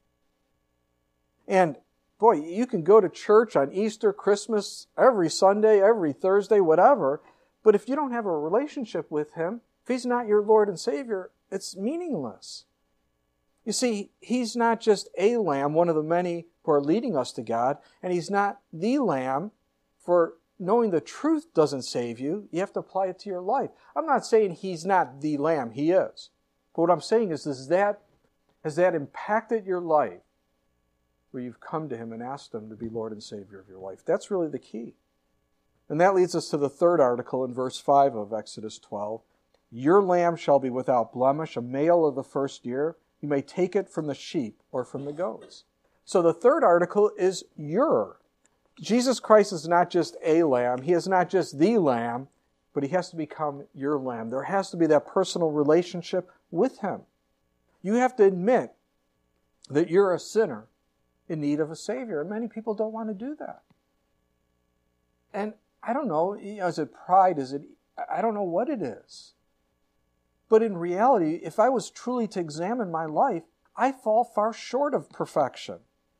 And boy, you can go to church on Easter, Christmas, every Sunday, every Thursday, whatever, but if you don't have a relationship with Him, if He's not your Lord and Savior, it's meaningless. You see, He's not just a lamb, one of the many who are leading us to God, and He's not the lamb for knowing the truth doesn't save you. You have to apply it to your life. I'm not saying He's not the lamb. He is. But what I'm saying is has that impacted your life where you've come to Him and asked Him to be Lord and Savior of your life? That's really the key. And that leads us to the third article in verse 5 of Exodus 12. Your lamb shall be without blemish, a male of the first year. You may take it from the sheep or from the goats. So the third article is your. Jesus Christ is not just a lamb. He is not just the lamb, but He has to become your lamb. There has to be that personal relationship with Him. You have to admit that you're a sinner in need of a Savior. And many people don't want to do that. And I don't know, is it pride? I don't know what it is. But in reality, if I was truly to examine my life, I fall far short of perfection.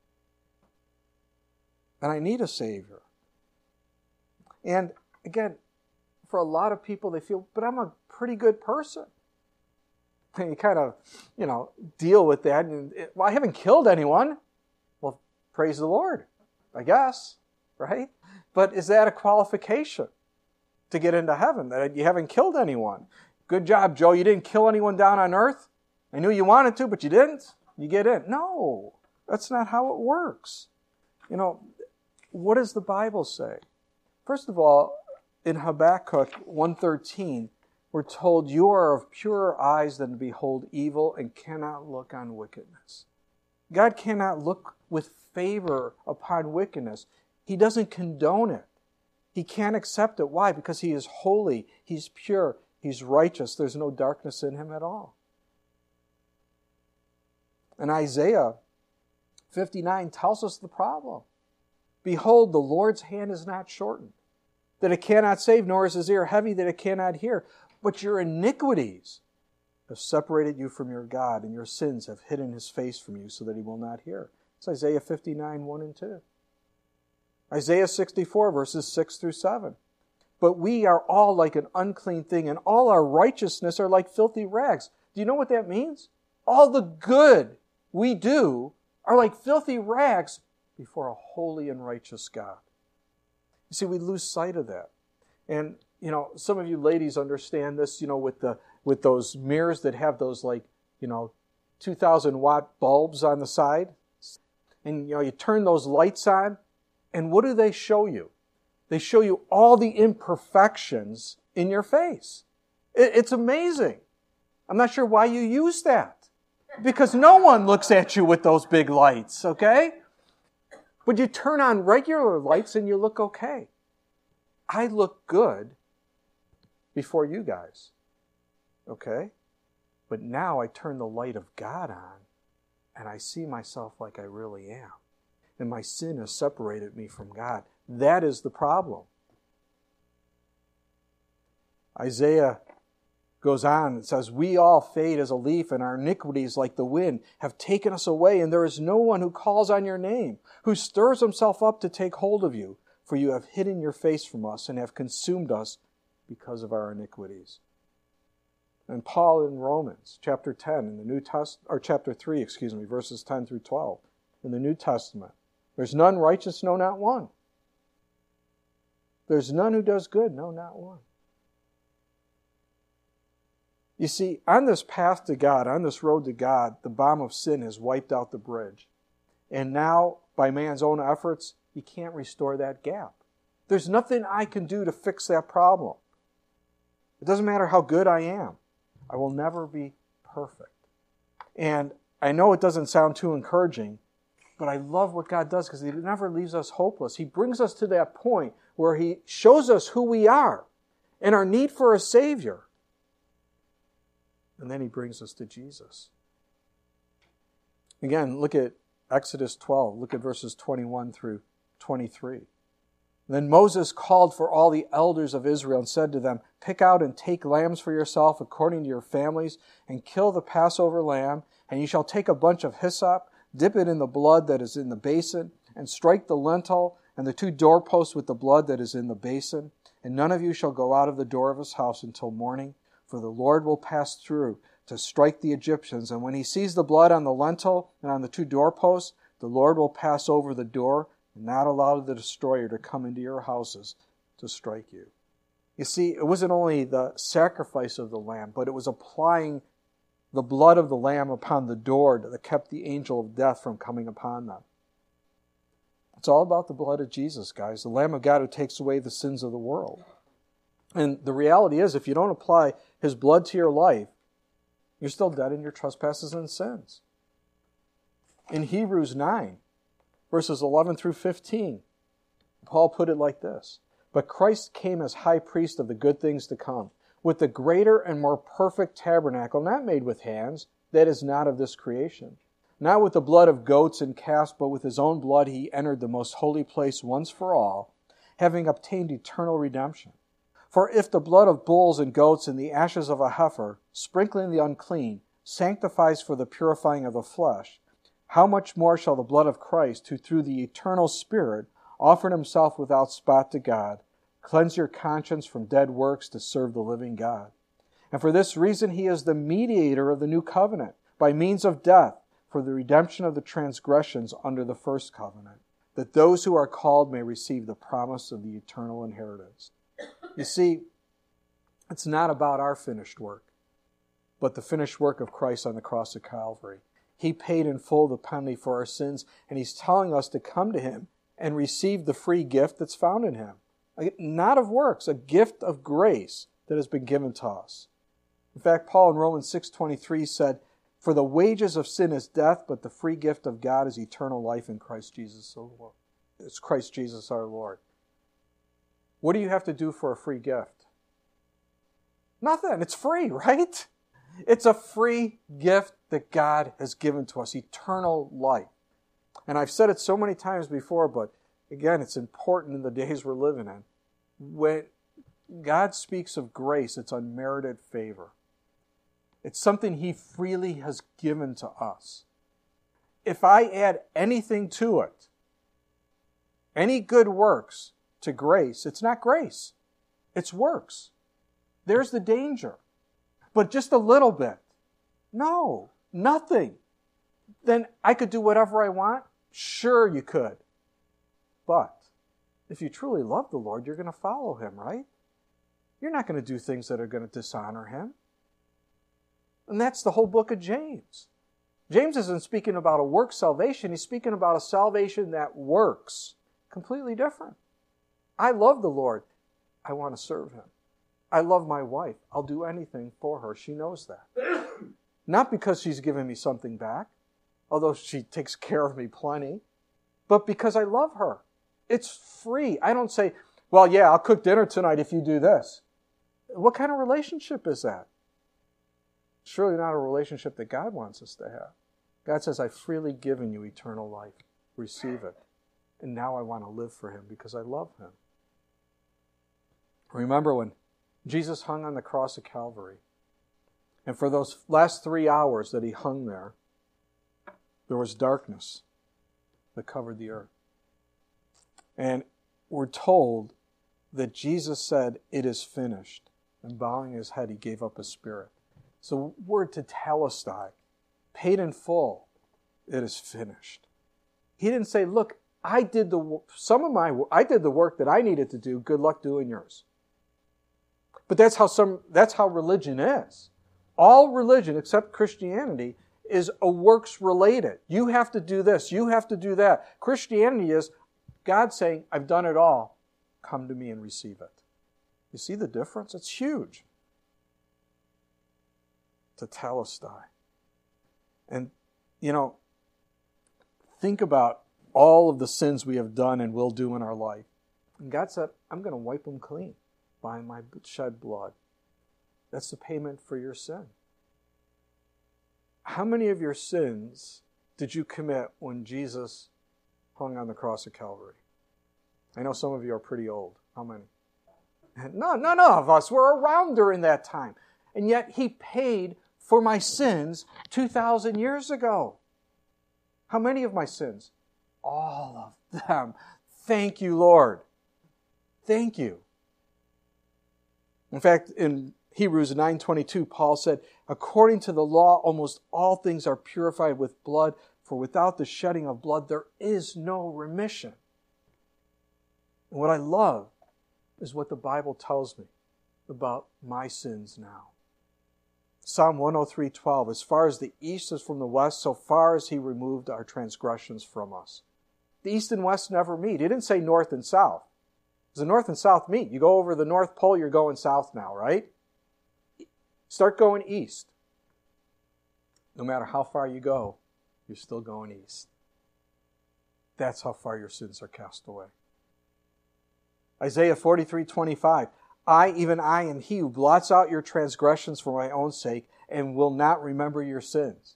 And I need a Savior. And again, for a lot of people, they feel, but I'm a pretty good person. And you kind of, deal with that. And, well, I haven't killed anyone. Well, praise the Lord, I guess, right? But is that a qualification to get into heaven, that you haven't killed anyone? Good job, Joe. You didn't kill anyone down on earth. I knew you wanted to, but you didn't. You get in. No, that's not how it works. What does the Bible say? First of all, in Habakkuk 1:13, we're told, you are of purer eyes than to behold evil and cannot look on wickedness. God cannot look with favor upon wickedness. He doesn't condone it. He can't accept it. Why? Because He is holy. He's pure. He's righteous. There's no darkness in Him at all. And Isaiah 59 tells us the problem. Behold, the Lord's hand is not shortened, that it cannot save, nor is His ear heavy, that it cannot hear. But your iniquities have separated you from your God, and your sins have hidden His face from you so that He will not hear. It's Isaiah 59, 1 and 2. Isaiah 64, verses 6 through 7. But we are all like an unclean thing, and all our righteousness are like filthy rags. Do you know what that means? All the good we do are like filthy rags before a holy and righteous God. You see, we lose sight of that. And, some of you ladies understand this, with those mirrors that have those 2,000 watt bulbs on the side. And, you turn those lights on, and what do they show you? They show you all the imperfections in your face. It's amazing. I'm not sure why you use that. Because no one looks at you with those big lights, okay? But you turn on regular lights and you look okay. I look good before you guys, okay? But now I turn the light of God on and I see myself like I really am. And my sin has separated me from God. That is the problem. Isaiah goes on and says, we all fade as a leaf, and our iniquities, like the wind, have taken us away, and there is no one who calls on your name, who stirs himself up to take hold of you, for you have hidden your face from us and have consumed us because of our iniquities. And Paul in Romans chapter 10 in the New Testament, or chapter 3, verses 10 through 12 in the New Testament. There's none righteous, no, not one. There's none who does good, no, not one. You see, on this path to God, on this road to God, the bomb of sin has wiped out the bridge. And now, by man's own efforts, he can't restore that gap. There's nothing I can do to fix that problem. It doesn't matter how good I am. I will never be perfect. And I know it doesn't sound too encouraging, but I love what God does because He never leaves us hopeless. He brings us to that point where He shows us who we are and our need for a Savior. And then He brings us to Jesus. Again, look at Exodus 12, look at verses 21 through 23. Then Moses called for all the elders of Israel and said to them, "Pick out and take lambs for yourself according to your families, and kill the Passover lamb, and you shall take a bunch of hyssop, dip it in the blood that is in the basin, and strike the lintel and the 2 doorposts with the blood that is in the basin. And none of you shall go out of the door of his house until morning, for the Lord will pass through to strike the Egyptians. And when he sees the blood on the lintel and on the 2 doorposts, the Lord will pass over the door and not allow the destroyer to come into your houses to strike you." You see, it wasn't only the sacrifice of the lamb, but it was applying the blood of the lamb upon the door that kept the angel of death from coming upon them. It's all about the blood of Jesus, guys, the Lamb of God who takes away the sins of the world. And the reality is, if you don't apply his blood to your life, you're still dead in your trespasses and sins. In Hebrews 9, verses 11 through 15, Paul put it like this: "But Christ came as high priest of the good things to come, with the greater and more perfect tabernacle, not made with hands, that is not of this creation. Not with the blood of goats and calves, but with his own blood he entered the most holy place once for all, having obtained eternal redemption. For if the blood of bulls and goats and the ashes of a heifer, sprinkling the unclean, sanctifies for the purifying of the flesh, how much more shall the blood of Christ, who through the eternal Spirit offered himself without spot to God, cleanse your conscience from dead works to serve the living God? And for this reason he is the mediator of the new covenant, by means of death, for the redemption of the transgressions under the first covenant, that those who are called may receive the promise of the eternal inheritance." You see, it's not about our finished work, but the finished work of Christ on the cross of Calvary. He paid in full the penalty for our sins, and he's telling us to come to him and receive the free gift that's found in him. Not of works, a gift of grace that has been given to us. In fact, Paul in Romans 6:23 said, "For the wages of sin is death, but the free gift of God is eternal life in Christ Jesus our Lord." It's Christ Jesus our Lord. What do you have to do for a free gift? Nothing. It's free, right? It's a free gift that God has given to us, eternal life. And I've said it so many times before, but again, it's important in the days we're living in. When God speaks of grace, it's unmerited favor. It's something he freely has given to us. If I add anything to it, any good works to grace, it's not grace. It's works. There's the danger. But just a little bit. No, nothing. Then I could do whatever I want? Sure you could. But if you truly love the Lord, you're going to follow him, right? You're not going to do things that are going to dishonor him. And that's the whole book of James. James isn't speaking about a work salvation. He's speaking about a salvation that works. Completely different. I love the Lord. I want to serve him. I love my wife. I'll do anything for her. She knows that. Not because she's given me something back, although she takes care of me plenty, but because I love her. It's free. I don't say, well, yeah, I'll cook dinner tonight if you do this. What kind of relationship is that? Surely not a relationship that God wants us to have. God says, I've freely given you eternal life. Receive it. And now I want to live for him because I love him. Remember when Jesus hung on the cross of Calvary, and for those last 3 hours that he hung there, there was darkness that covered the earth. And we're told that Jesus said, "It is finished." And bowing his head, he gave up his spirit. So word to telestai, paid in full, it is finished. He didn't say, look, I did the work that I needed to do. Good luck doing yours. But that's how religion is. All religion, except Christianity, is a works related. You have to do this. You have to do that. Christianity is God saying, I've done it all. Come to me and receive it. You see the difference? It's huge. Tetelestai. And, think about all of the sins we have done and will do in our life. And God said, I'm going to wipe them clean by my shed blood. That's the payment for your sin. How many of your sins did you commit when Jesus hung on the cross of Calvary? I know some of you are pretty old. How many? None of us were around during that time. And yet He paid for my sins 2,000 years ago. How many of my sins? All of them. Thank you, Lord. Thank you. In fact, in Hebrews 9:22, Paul said, according to the law, almost all things are purified with blood, for without the shedding of blood, there is no remission. And what I love is what the Bible tells me about my sins now. Psalm 103:12, as far as the east is from the west, so far as He removed our transgressions from us. The east and west never meet. He didn't say north and south. Because the north and south meet. You go over the North Pole, you're going south now, right? Start going east. No matter how far you go, you're still going east. That's how far your sins are cast away. Isaiah 43:25, I, even I, am He who blots out your transgressions for my own sake and will not remember your sins.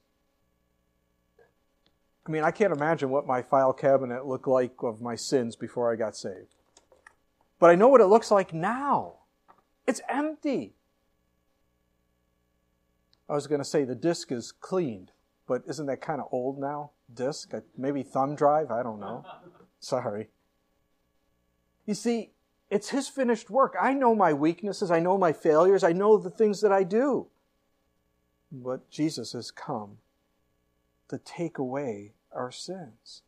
I mean, I can't imagine what my file cabinet looked like of my sins before I got saved. But I know what it looks like now. It's empty. I was going to say the disk is cleaned, but isn't that kind of old now? Disk? Maybe thumb drive? I don't know. Sorry. You see, it's His finished work. I know my weaknesses. I know my failures. I know the things that I do. But Jesus has come to take away our sins.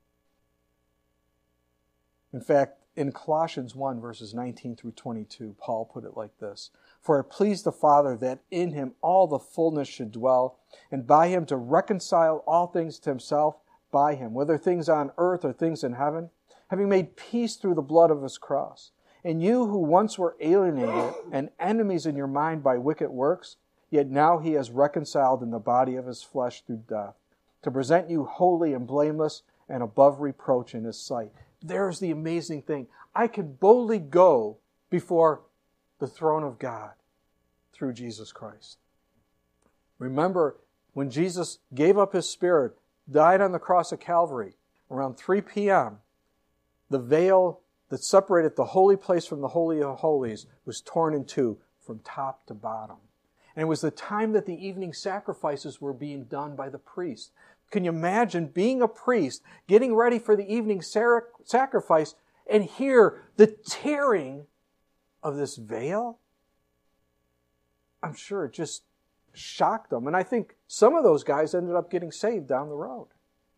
In fact, in Colossians 1, verses 19 through 22, Paul put it like this. For it pleased the Father that in Him all the fullness should dwell, and by Him to reconcile all things to Himself by Him, whether things on earth or things in heaven, having made peace through the blood of His cross. And you who once were alienated and enemies in your mind by wicked works, yet now He has reconciled in the body of His flesh through death, to present you holy and blameless and above reproach in His sight. There's the amazing thing. I can boldly go before the throne of God through Jesus Christ. Remember, when Jesus gave up His Spirit, died on the cross of Calvary, around 3 p.m., the veil that separated the holy place from the Holy of Holies was torn in two from top to bottom. And it was the time that the evening sacrifices were being done by the priest. Can you imagine being a priest, getting ready for the evening sacrifice, and hear the tearing of this veil? I'm sure it just shocked them. And I think some of those guys ended up getting saved down the road.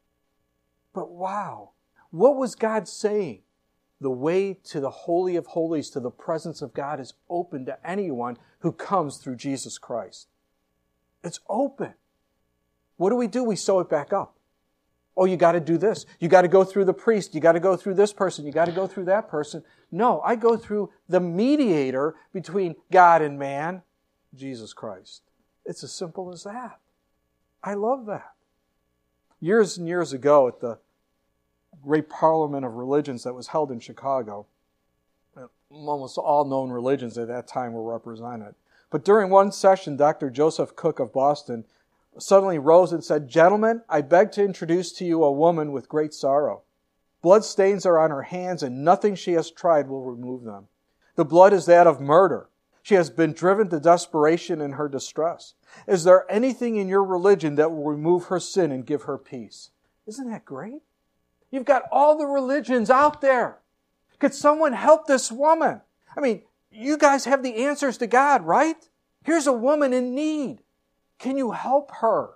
But wow, what was God saying? The way to the Holy of Holies, to the presence of God, is open to anyone who comes through Jesus Christ. It's open. What do? We sew it back up. Oh, you got to do this. You got to go through the priest. You got to go through this person. You got to go through that person. No, I go through the mediator between God and man, Jesus Christ. It's as simple as that. I love that. Years and years ago at the great Parliament of Religions that was held in Chicago, almost all known religions at that time were represented. But during one session, Dr. Joseph Cook of Boston suddenly rose and said, "Gentlemen, I beg to introduce to you a woman with great sorrow. Blood stains are on her hands, and nothing she has tried will remove them. The blood is that of murder. She has been driven to desperation in her distress. Is there anything in your religion that will remove her sin and give her peace?" Isn't that great? You've got all the religions out there. Could someone help this woman? I mean, you guys have the answers to God, right? Here's a woman in need. Can you help her?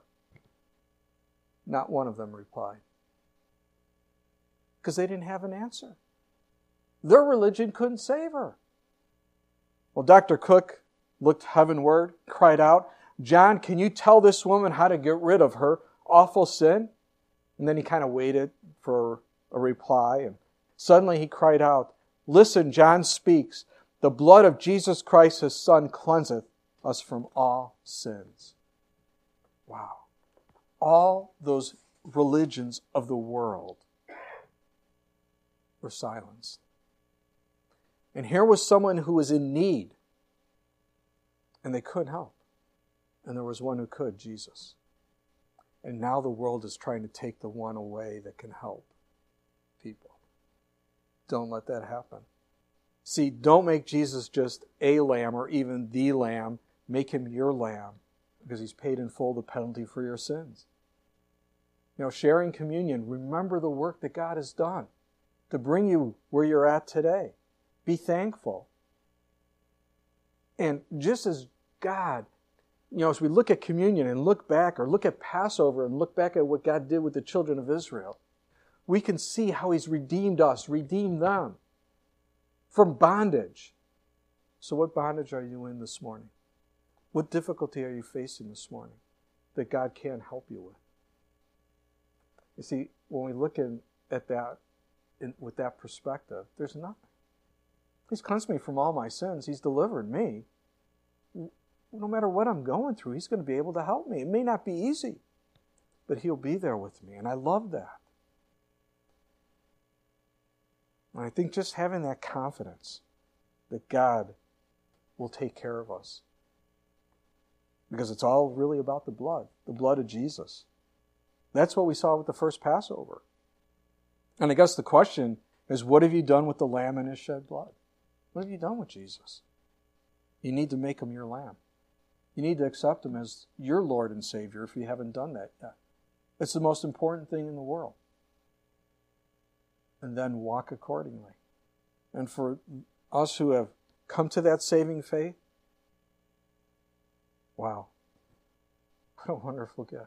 Not one of them replied. Because they didn't have an answer. Their religion couldn't save her. Well, Dr. Cook looked heavenward, cried out, "John, can you tell this woman how to get rid of her awful sin?" And then he kind of waited for a reply, and suddenly he cried out, "Listen, John speaks. The blood of Jesus Christ, His Son, cleanseth us from all sins." Wow. All those religions of the world were silenced. And here was someone who was in need, and they couldn't help. And there was one who could, Jesus. And now the world is trying to take the one away that can help people. Don't let that happen. See, don't make Jesus just a lamb or even the lamb. Make him your lamb because he's paid in full the penalty for your sins. Sharing communion, remember the work that God has done to bring you where you're at today. Be thankful. And just as God, as we look at communion and look back, or look at Passover and look back at what God did with the children of Israel, we can see how he's redeemed us, redeemed them from bondage. So what bondage are you in this morning? What difficulty are you facing this morning that God can help you with? You see, when we look at that with that perspective, there's nothing. He's cleansed me from all my sins. He's delivered me. No matter what I'm going through, he's going to be able to help me. It may not be easy, but he'll be there with me, and I love that. And I think just having that confidence that God will take care of us, because it's all really about the blood of Jesus. That's what we saw with the first Passover. And I guess the question is, what have you done with the lamb and his shed blood? What have you done with Jesus? You need to make him your lamb. You need to accept him as your Lord and Savior if you haven't done that yet. It's the most important thing in the world. And then walk accordingly. And for us who have come to that saving faith, wow, what a wonderful gift.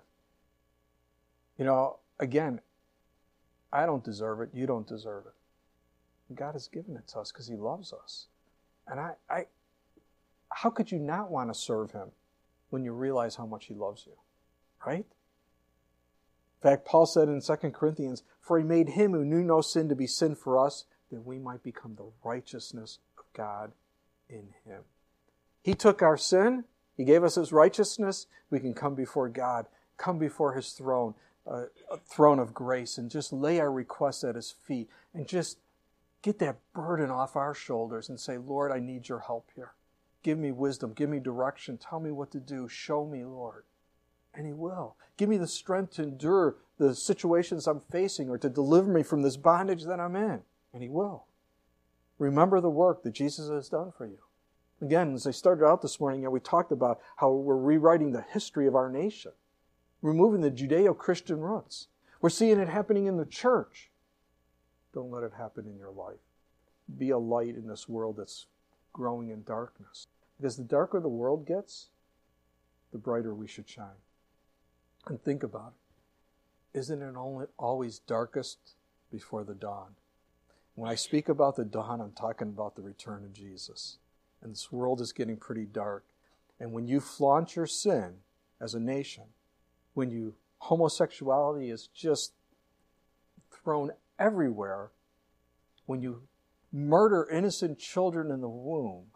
Again, I don't deserve it. You don't deserve it. God has given it to us because he loves us. And how could you not want to serve him when you realize how much he loves you? Right? In fact, Paul said in 2 Corinthians, "For he made him who knew no sin to be sin for us, that we might become the righteousness of God in him." He took our sin. He gave us his righteousness. We can come before God, come before his throne, a throne of grace, and just lay our requests at his feet and just get that burden off our shoulders and say, "Lord, I need your help here. Give me wisdom. Give me direction. Tell me what to do. Show me, Lord." And he will. Give me the strength to endure the situations I'm facing or to deliver me from this bondage that I'm in. And he will. Remember the work that Jesus has done for you. Again, as I started out this morning, we talked about how we're rewriting the history of our nation, removing the Judeo-Christian roots. We're seeing it happening in the church. Don't let it happen in your life. Be a light in this world that's growing in darkness. Because the darker the world gets, the brighter we should shine. And think about it. Isn't it always darkest before the dawn? When I speak about the dawn, I'm talking about the return of Jesus. And this world is getting pretty dark. And when you flaunt your sin as a nation, when homosexuality is just thrown everywhere, when you murder innocent children in the womb,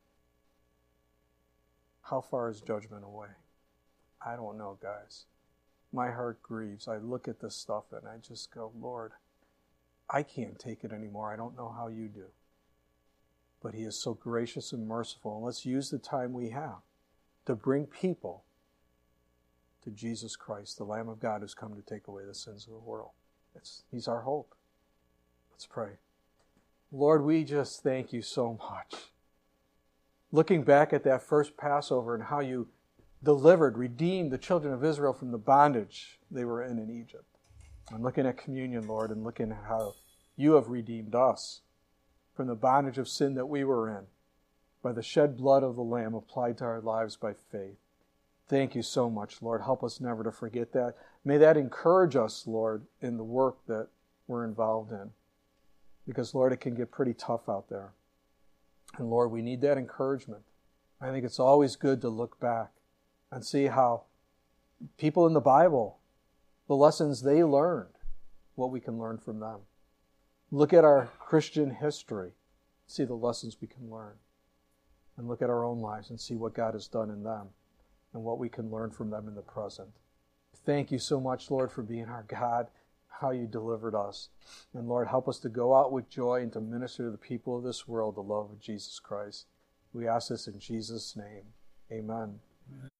how far is judgment away? I don't know, guys. My heart grieves. I look at this stuff and I just go, Lord, I can't take it anymore. I don't know how you do. But he is so gracious and merciful. And let's use the time we have to bring people to Jesus Christ, the Lamb of God who's come to take away the sins of the world. He's our hope. Let's pray. Lord, we just thank you so much. Looking back at that first Passover and how you delivered, redeemed the children of Israel from the bondage they were in Egypt. I'm looking at communion, Lord, and looking at how you have redeemed us from the bondage of sin that we were in by the shed blood of the Lamb applied to our lives by faith. Thank you so much, Lord. Help us never to forget that. May that encourage us, Lord, in the work that we're involved in. Because, Lord, it can get pretty tough out there. And, Lord, we need that encouragement. I think it's always good to look back and see how people in the Bible, the lessons they learned, what we can learn from them. Look at our Christian history, see the lessons we can learn. And look at our own lives and see what God has done in them and what we can learn from them in the present. Thank you so much, Lord, for being our God, how you delivered us. And Lord, help us to go out with joy and to minister to the people of this world the love of Jesus Christ. We ask this in Jesus' name. Amen.